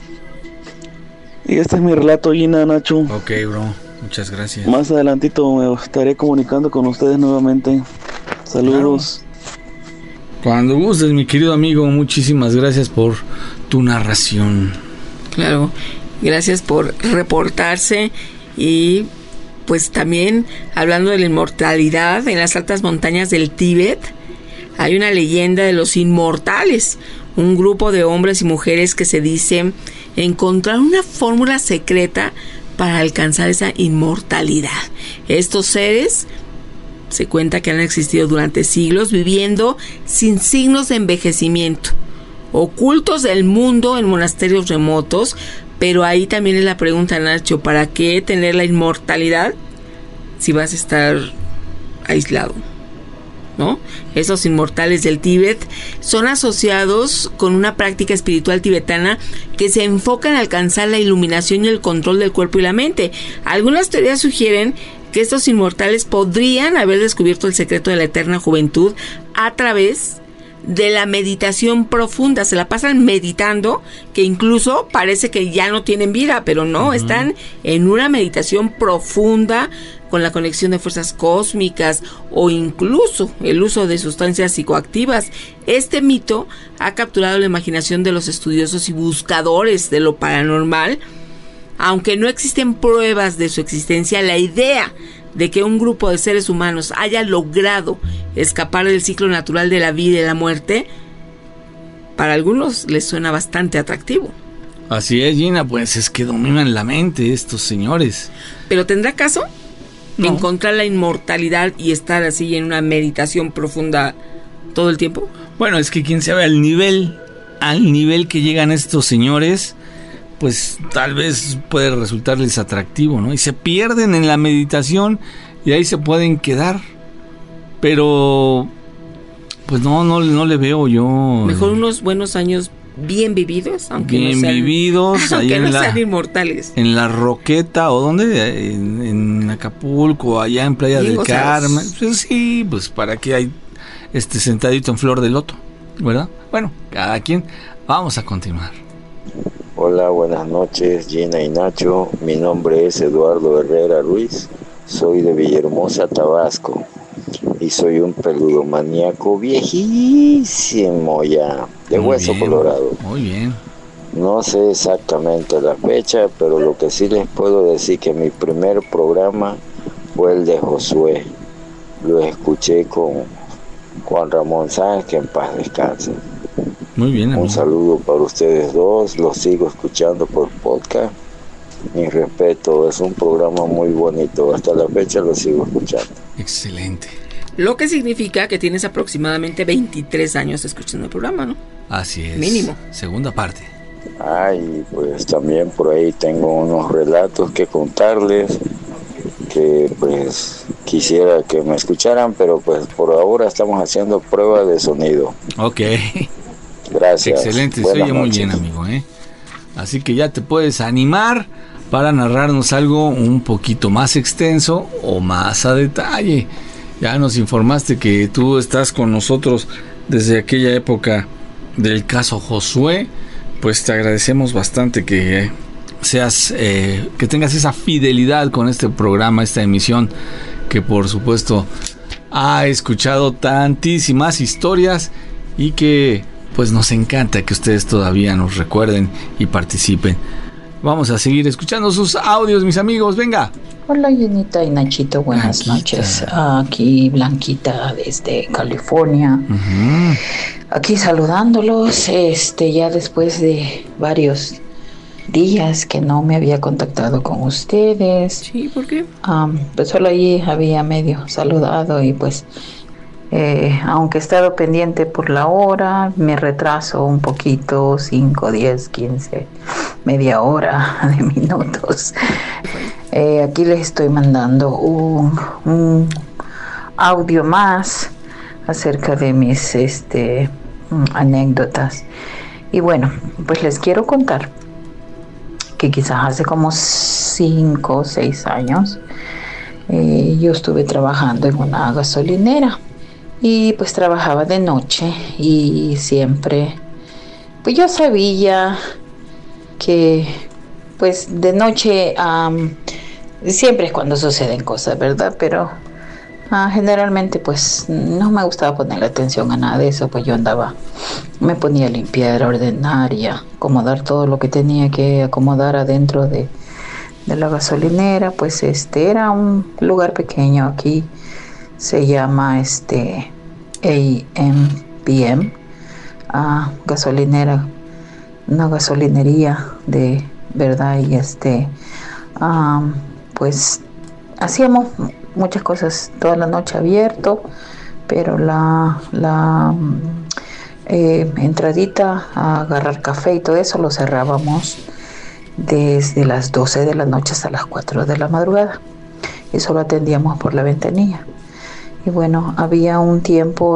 Y este es mi relato, Gina, Nacho. Ok, bro, muchas gracias. Más adelantito me estaré comunicando con ustedes nuevamente. Saludos. Claro. Cuando gustes, mi querido amigo, muchísimas gracias por tu narración. Claro, gracias por reportarse. Y pues también hablando de la inmortalidad, en las altas montañas del Tíbet hay una leyenda de los inmortales, un grupo de hombres y mujeres que se dicen encontrar una fórmula secreta para alcanzar esa inmortalidad. Estos seres se cuenta que han existido durante siglos, viviendo sin signos de envejecimiento, ocultos del mundo en monasterios remotos. Pero ahí también es la pregunta, Nacho, ¿para qué tener la inmortalidad si vas a estar aislado? ¿No? Esos inmortales del Tíbet son asociados con una práctica espiritual tibetana que se enfoca en alcanzar la iluminación y el control del cuerpo y la mente. Algunas teorías sugieren que estos inmortales podrían haber descubierto el secreto de la eterna juventud a través de la meditación profunda. Se la pasan meditando, que incluso parece que ya no tienen vida, pero no, están en una meditación profunda con la conexión de fuerzas cósmicas o incluso el uso de sustancias psicoactivas. Este mito ha capturado la imaginación de los estudiosos y buscadores de lo paranormal. Aunque no existen pruebas de su existencia, la idea de que un grupo de seres humanos haya logrado escapar del ciclo natural de la vida y la muerte, para algunos les suena bastante atractivo. Así es, Gina, pues es que dominan la mente estos señores. ¿Pero tendrá caso encontrar la inmortalidad y estar así en una meditación profunda todo el tiempo? Bueno, es que quién sabe el nivel al nivel que llegan estos señores, pues tal vez puede resultarles atractivo, ¿no? Y se pierden en la meditación y ahí se pueden quedar. Pero pues no le veo yo. Mejor unos buenos años bien vividos, aunque bien no sean, vividos, aunque ahí no sean inmortales. En la Roqueta, ¿o dónde? En Acapulco, allá en Playa del Carmen. Pues sí, pues para qué hay sentadito en flor de loto, ¿verdad? Bueno, cada quien. Vamos a continuar. Hola, buenas noches, Gina y Nacho. Mi nombre es Eduardo Herrera Ruiz. Soy de Villahermosa, Tabasco. Y soy un peludomaníaco viejísimo ya, de hueso colorado. Muy bien. No sé exactamente la fecha, pero lo que sí les puedo decir que mi primer programa fue el de Josué. Lo escuché con Juan Ramón Sáenz, que en paz descanse. Muy bien, amigo. Un saludo para ustedes dos, los sigo escuchando por podcast. Mi respeto, es un programa muy bonito, hasta la fecha lo sigo escuchando. Excelente. Lo que significa que tienes aproximadamente 23 años escuchando el programa, ¿no? Así es. Mínimo. Segunda parte. Ay, pues también por ahí tengo unos relatos que contarles, que pues quisiera que me escucharan, pero pues por ahora estamos haciendo pruebas de sonido. Ok. Gracias. Excelente, se oye muy bien, amigo, ¿eh? Así que ya te puedes animar para narrarnos algo un poquito más extenso o más a detalle. Ya nos informaste que tú estás con nosotros desde aquella época del caso Josué. Pues te agradecemos bastante que que tengas esa fidelidad con este programa, esta emisión, que por supuesto ha escuchado tantísimas historias y que pues nos encanta que ustedes todavía nos recuerden y participen. Vamos a seguir escuchando sus audios, mis amigos, venga. Hola, Jenita y Nachito, buenas noches. Aquí Blanquita desde California. Uh-huh. Aquí saludándolos, ya después de varios días que no me había contactado con ustedes. Sí, ¿por qué? Pues solo ahí había medio saludado y pues aunque he estado pendiente por la hora, me retraso un poquito, 5, 10, 15, media hora de minutos. Aquí les estoy mandando un audio más acerca de mis anécdotas. Y bueno, pues les quiero contar que quizás hace como 5 o 6 años yo estuve trabajando en una gasolinera. Y pues trabajaba de noche y siempre, pues yo sabía que pues de noche siempre es cuando suceden cosas, ¿verdad? Pero generalmente pues no me gustaba ponerle atención a nada de eso, pues yo me ponía a limpiar, a ordenar y a acomodar todo lo que tenía que acomodar adentro de la gasolinera. Pues era un lugar pequeño aquí. Se llama AMPM, gasolinera, una gasolinería de verdad. Y pues hacíamos muchas cosas toda la noche abierto, pero la entradita a agarrar café y todo eso lo cerrábamos desde las 12 de la noche hasta las 4 de la madrugada y solo atendíamos por la ventanilla. Y bueno, había un tiempo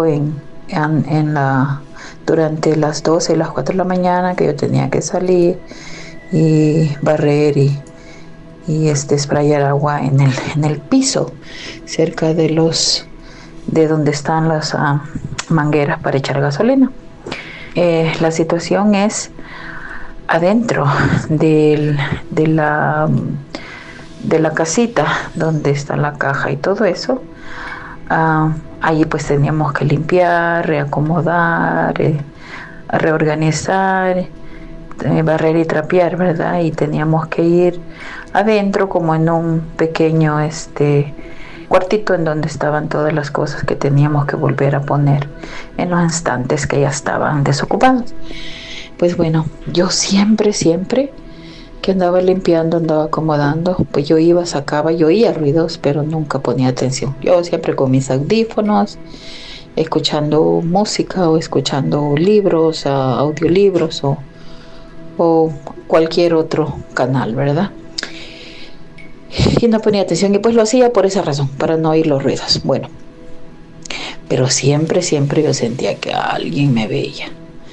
durante las 12 y las 4 de la mañana que yo tenía que salir y barrer y sprayar agua en el piso cerca de donde están las mangueras para echar gasolina. La situación es adentro de la casita donde está la caja y todo eso. Allí pues teníamos que limpiar, reacomodar, reorganizar, barrer y trapear, ¿verdad? Y teníamos que ir adentro como en un pequeño cuartito en donde estaban todas las cosas que teníamos que volver a poner en los estantes que ya estaban desocupados. Pues bueno, yo siempre que andaba limpiando, andaba acomodando, pues yo iba, sacaba, yo oía ruidos, pero nunca ponía atención. Yo siempre con mis audífonos escuchando música o escuchando libros, audiolibros o cualquier otro canal, ¿verdad? Y no ponía atención y pues lo hacía por esa razón, para no oír los ruidos. Bueno, pero siempre yo sentía que alguien me veía.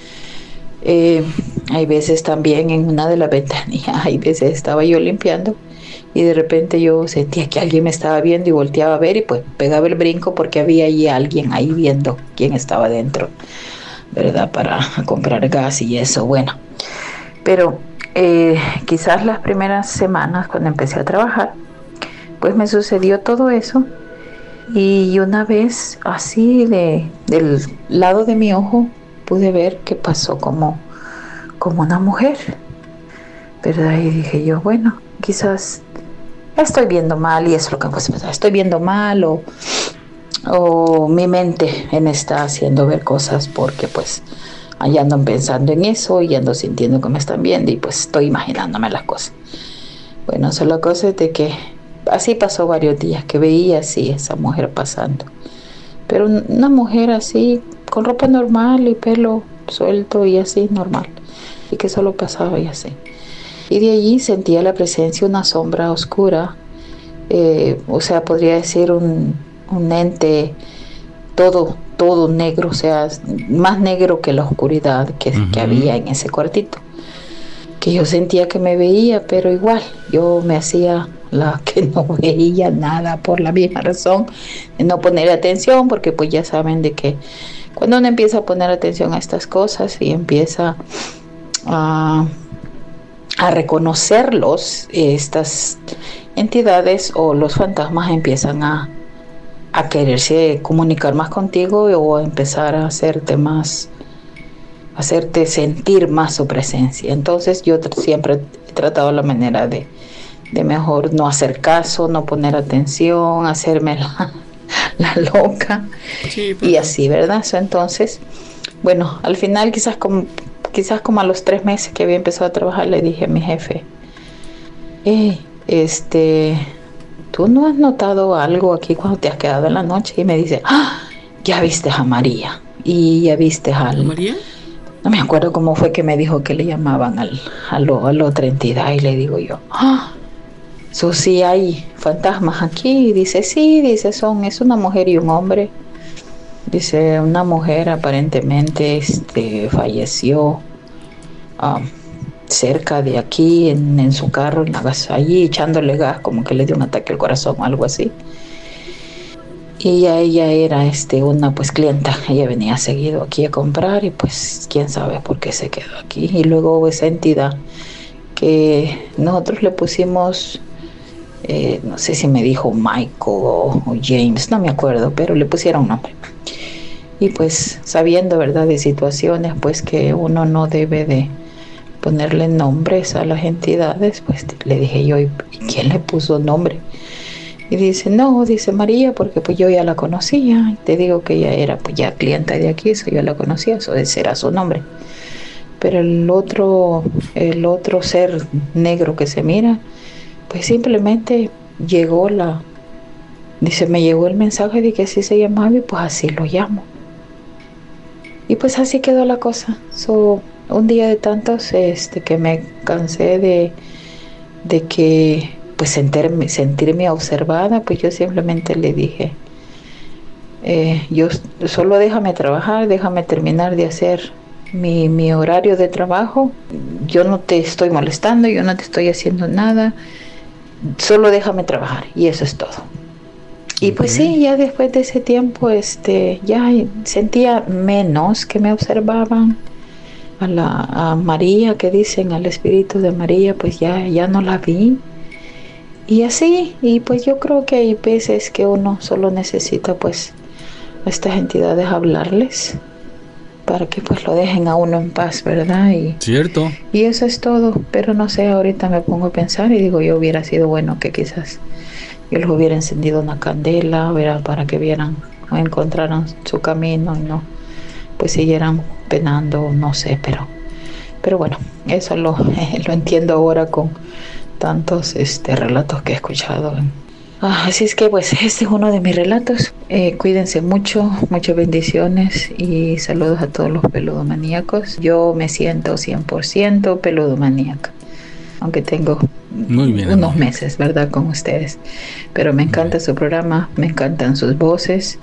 Hay veces también en una de las ventanillas, hay veces estaba yo limpiando y de repente yo sentía que alguien me estaba viendo y volteaba a ver y pues pegaba el brinco porque había allí alguien ahí viendo quién estaba dentro, ¿verdad? Para comprar gas y eso, bueno. Pero quizás las primeras semanas cuando empecé a trabajar, pues me sucedió todo eso y una vez así del lado de mi ojo pude ver que pasó como una mujer, ¿verdad? Y dije yo, bueno, quizás estoy viendo mal y eso es lo que pues, estoy viendo mal o mi mente me está haciendo ver cosas porque pues allá ando pensando en eso y ando sintiendo que me están viendo y pues estoy imaginándome las cosas. Bueno, solo cosa es de que así pasó varios días que veía así esa mujer pasando, pero una mujer así con ropa normal y pelo suelto y así normal, y que solo pasaba y así. Y de allí sentía la presencia, una sombra oscura, o sea, podría decir un ente todo negro, o sea, más negro que la oscuridad que había en ese cuartito. Que yo sentía que me veía, pero igual, yo me hacía la que no veía nada por la misma razón de no poner atención, porque pues ya saben de que cuando uno empieza a poner atención a estas cosas y empieza a reconocerlos, estas entidades o los fantasmas empiezan a quererse comunicar más contigo o a empezar a hacerte sentir más su presencia. Entonces yo siempre he tratado la manera de mejor no hacer caso, no poner atención, hacerme la loca, sí, y así, ¿verdad? Tú bueno, al final quizás como a los 3 meses que había empezado a trabajar le dije a mi jefe, ¿tú no has notado algo aquí cuando te has quedado en la noche? Y me dice, ya viste a María y ya viste a María. No me acuerdo cómo fue que me dijo que le llamaban a la otra entidad y le digo yo, sí hay fantasmas aquí. Y dice, sí, dice, es una mujer y un hombre. Dice, una mujer aparentemente falleció cerca de aquí en su carro, en la gas, allí echándole gas, como que le dio un ataque al corazón o algo así. Y ella era una pues clienta, ella venía seguido aquí a comprar y pues quién sabe por qué se quedó aquí. Y luego esa entidad que nosotros le pusimos, no sé si me dijo Michael o James, no me acuerdo, pero le pusieron nombre. Y pues sabiendo, ¿verdad?, de situaciones pues que uno no debe de ponerle nombres a las entidades, pues le dije yo, ¿y quién le puso nombre? Y dice, no, dice María, porque pues yo ya la conocía. Te digo que ella era pues ya clienta de aquí, eso yo la conocía, eso ese era su nombre. Pero el otro ser negro que se mira, pues simplemente me llegó el mensaje de que así se llamaba y pues así lo llamo. Y pues así quedó la cosa. Un día de tantos que me cansé de que pues sentirme observada, pues yo simplemente le dije, yo solo déjame trabajar, déjame terminar de hacer mi horario de trabajo, yo no te estoy molestando, yo no te estoy haciendo nada, solo déjame trabajar y eso es todo. Y pues sí, ya después de ese tiempo ya sentía menos que me observaban. A María, que dicen, al espíritu de María, pues ya no la vi. Y así, y pues yo creo que hay veces que uno solo necesita pues a estas entidades hablarles para que pues lo dejen a uno en paz, ¿verdad? Cierto. Y eso es todo, pero no sé, ahorita me pongo a pensar y digo, yo hubiera sido bueno que quizás yo les hubiera encendido una candela, ¿verdad?, para que vieran o encontraran su camino y no pues siguieran penando, no sé, pero bueno, eso lo entiendo ahora con tantos relatos que he escuchado Así es que pues este es uno de mis relatos. Cuídense mucho, muchas bendiciones y saludos a todos los peludomaníacos. Yo me siento 100% peludomaníaca, aunque tengo unos meses, ¿verdad?, con ustedes. Pero me encanta su programa, me encantan sus voces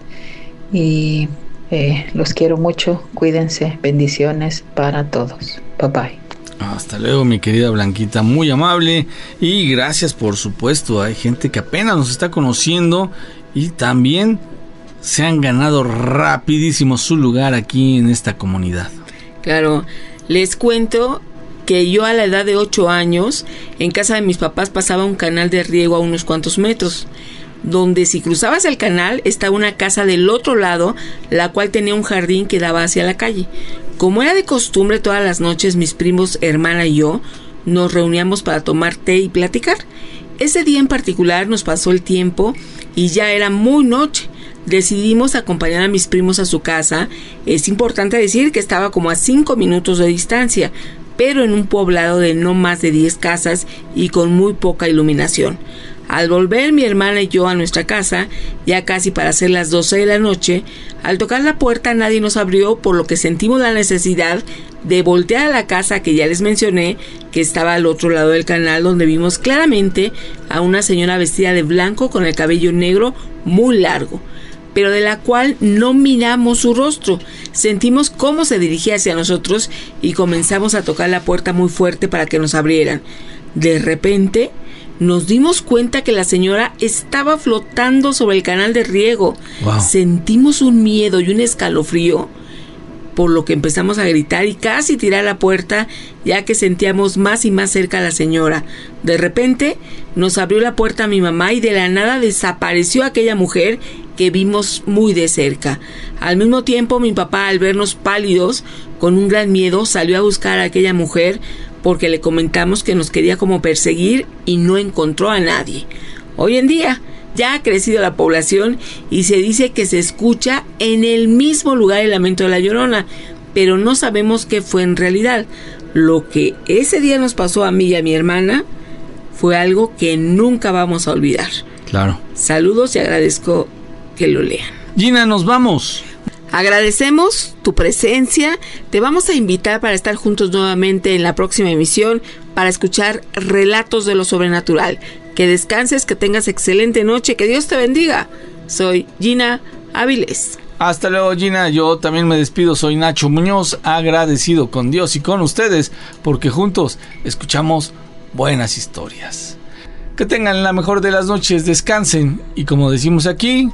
y los quiero mucho. Cuídense, bendiciones para todos. Bye bye. Hasta luego, mi querida Blanquita, muy amable y gracias, por supuesto. Hay gente que apenas nos está conociendo y también se han ganado rapidísimo su lugar aquí en esta comunidad. Claro, les cuento que yo a la edad de 8 años en casa de mis papás pasaba un canal de riego a unos cuantos metros, donde si cruzabas el canal estaba una casa del otro lado, la cual tenía un jardín que daba hacia la calle. Como era de costumbre, todas las noches mis primos, hermana y yo nos reuníamos para tomar té y platicar. Ese día en particular nos pasó el tiempo y ya era muy noche. Decidimos acompañar a mis primos a su casa. Es importante decir que estaba como a 5 minutos de distancia, pero en un poblado de no más de 10 casas y con muy poca iluminación. Al volver mi hermana y yo a nuestra casa, ya casi para ser las 12 de la noche, al tocar la puerta nadie nos abrió, por lo que sentimos la necesidad de voltear a la casa que ya les mencioné, que estaba al otro lado del canal, donde vimos claramente a una señora vestida de blanco con el cabello negro muy largo, pero de la cual no miramos su rostro. Sentimos cómo se dirigía hacia nosotros y comenzamos a tocar la puerta muy fuerte para que nos abrieran. De repente nos dimos cuenta que la señora estaba flotando sobre el canal de riego. Wow. Sentimos un miedo y un escalofrío, por lo que empezamos a gritar y casi tirar la puerta, ya que sentíamos más y más cerca a la señora. De repente nos abrió la puerta mi mamá y de la nada desapareció aquella mujer que vimos muy de cerca. Al mismo tiempo mi papá, al vernos pálidos, con un gran miedo, salió a buscar a aquella mujer, porque le comentamos que nos quería como perseguir y no encontró a nadie. Hoy en día ya ha crecido la población y se dice que se escucha en el mismo lugar el lamento de la Llorona, pero no sabemos qué fue en realidad. Lo que ese día nos pasó a mí y a mi hermana fue algo que nunca vamos a olvidar. Claro. Saludos y agradezco que lo lean. Gina, nos vamos. Agradecemos tu presencia. Te vamos a invitar para estar juntos nuevamente en la próxima emisión para escuchar relatos de lo sobrenatural. Que descanses, que tengas excelente noche, que Dios te bendiga. Soy Gina Áviles. Hasta luego, Gina. Yo también me despido. Soy Nacho Muñoz, agradecido con Dios y con ustedes porque juntos escuchamos buenas historias. Que tengan la mejor de las noches, descansen y, como decimos aquí,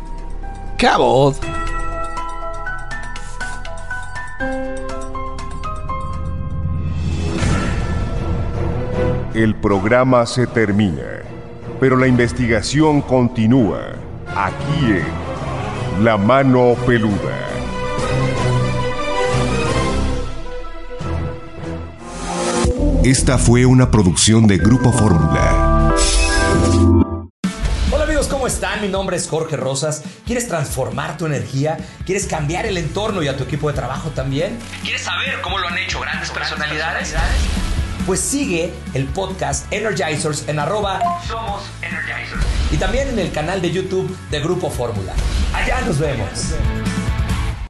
cabot. El programa se termina, pero la investigación continúa aquí en La Mano Peluda. Esta fue una producción de Grupo Fórmula. Hola amigos, ¿cómo están? Mi nombre es Jorge Rosas. ¿Quieres transformar tu energía? ¿Quieres cambiar el entorno y a tu equipo de trabajo también? ¿Quieres saber cómo lo han hecho grandes personalidades? Pues sigue el podcast Energizers en @Somos Energizers. Y también en el canal de YouTube de Grupo Fórmula. Allá nos vemos.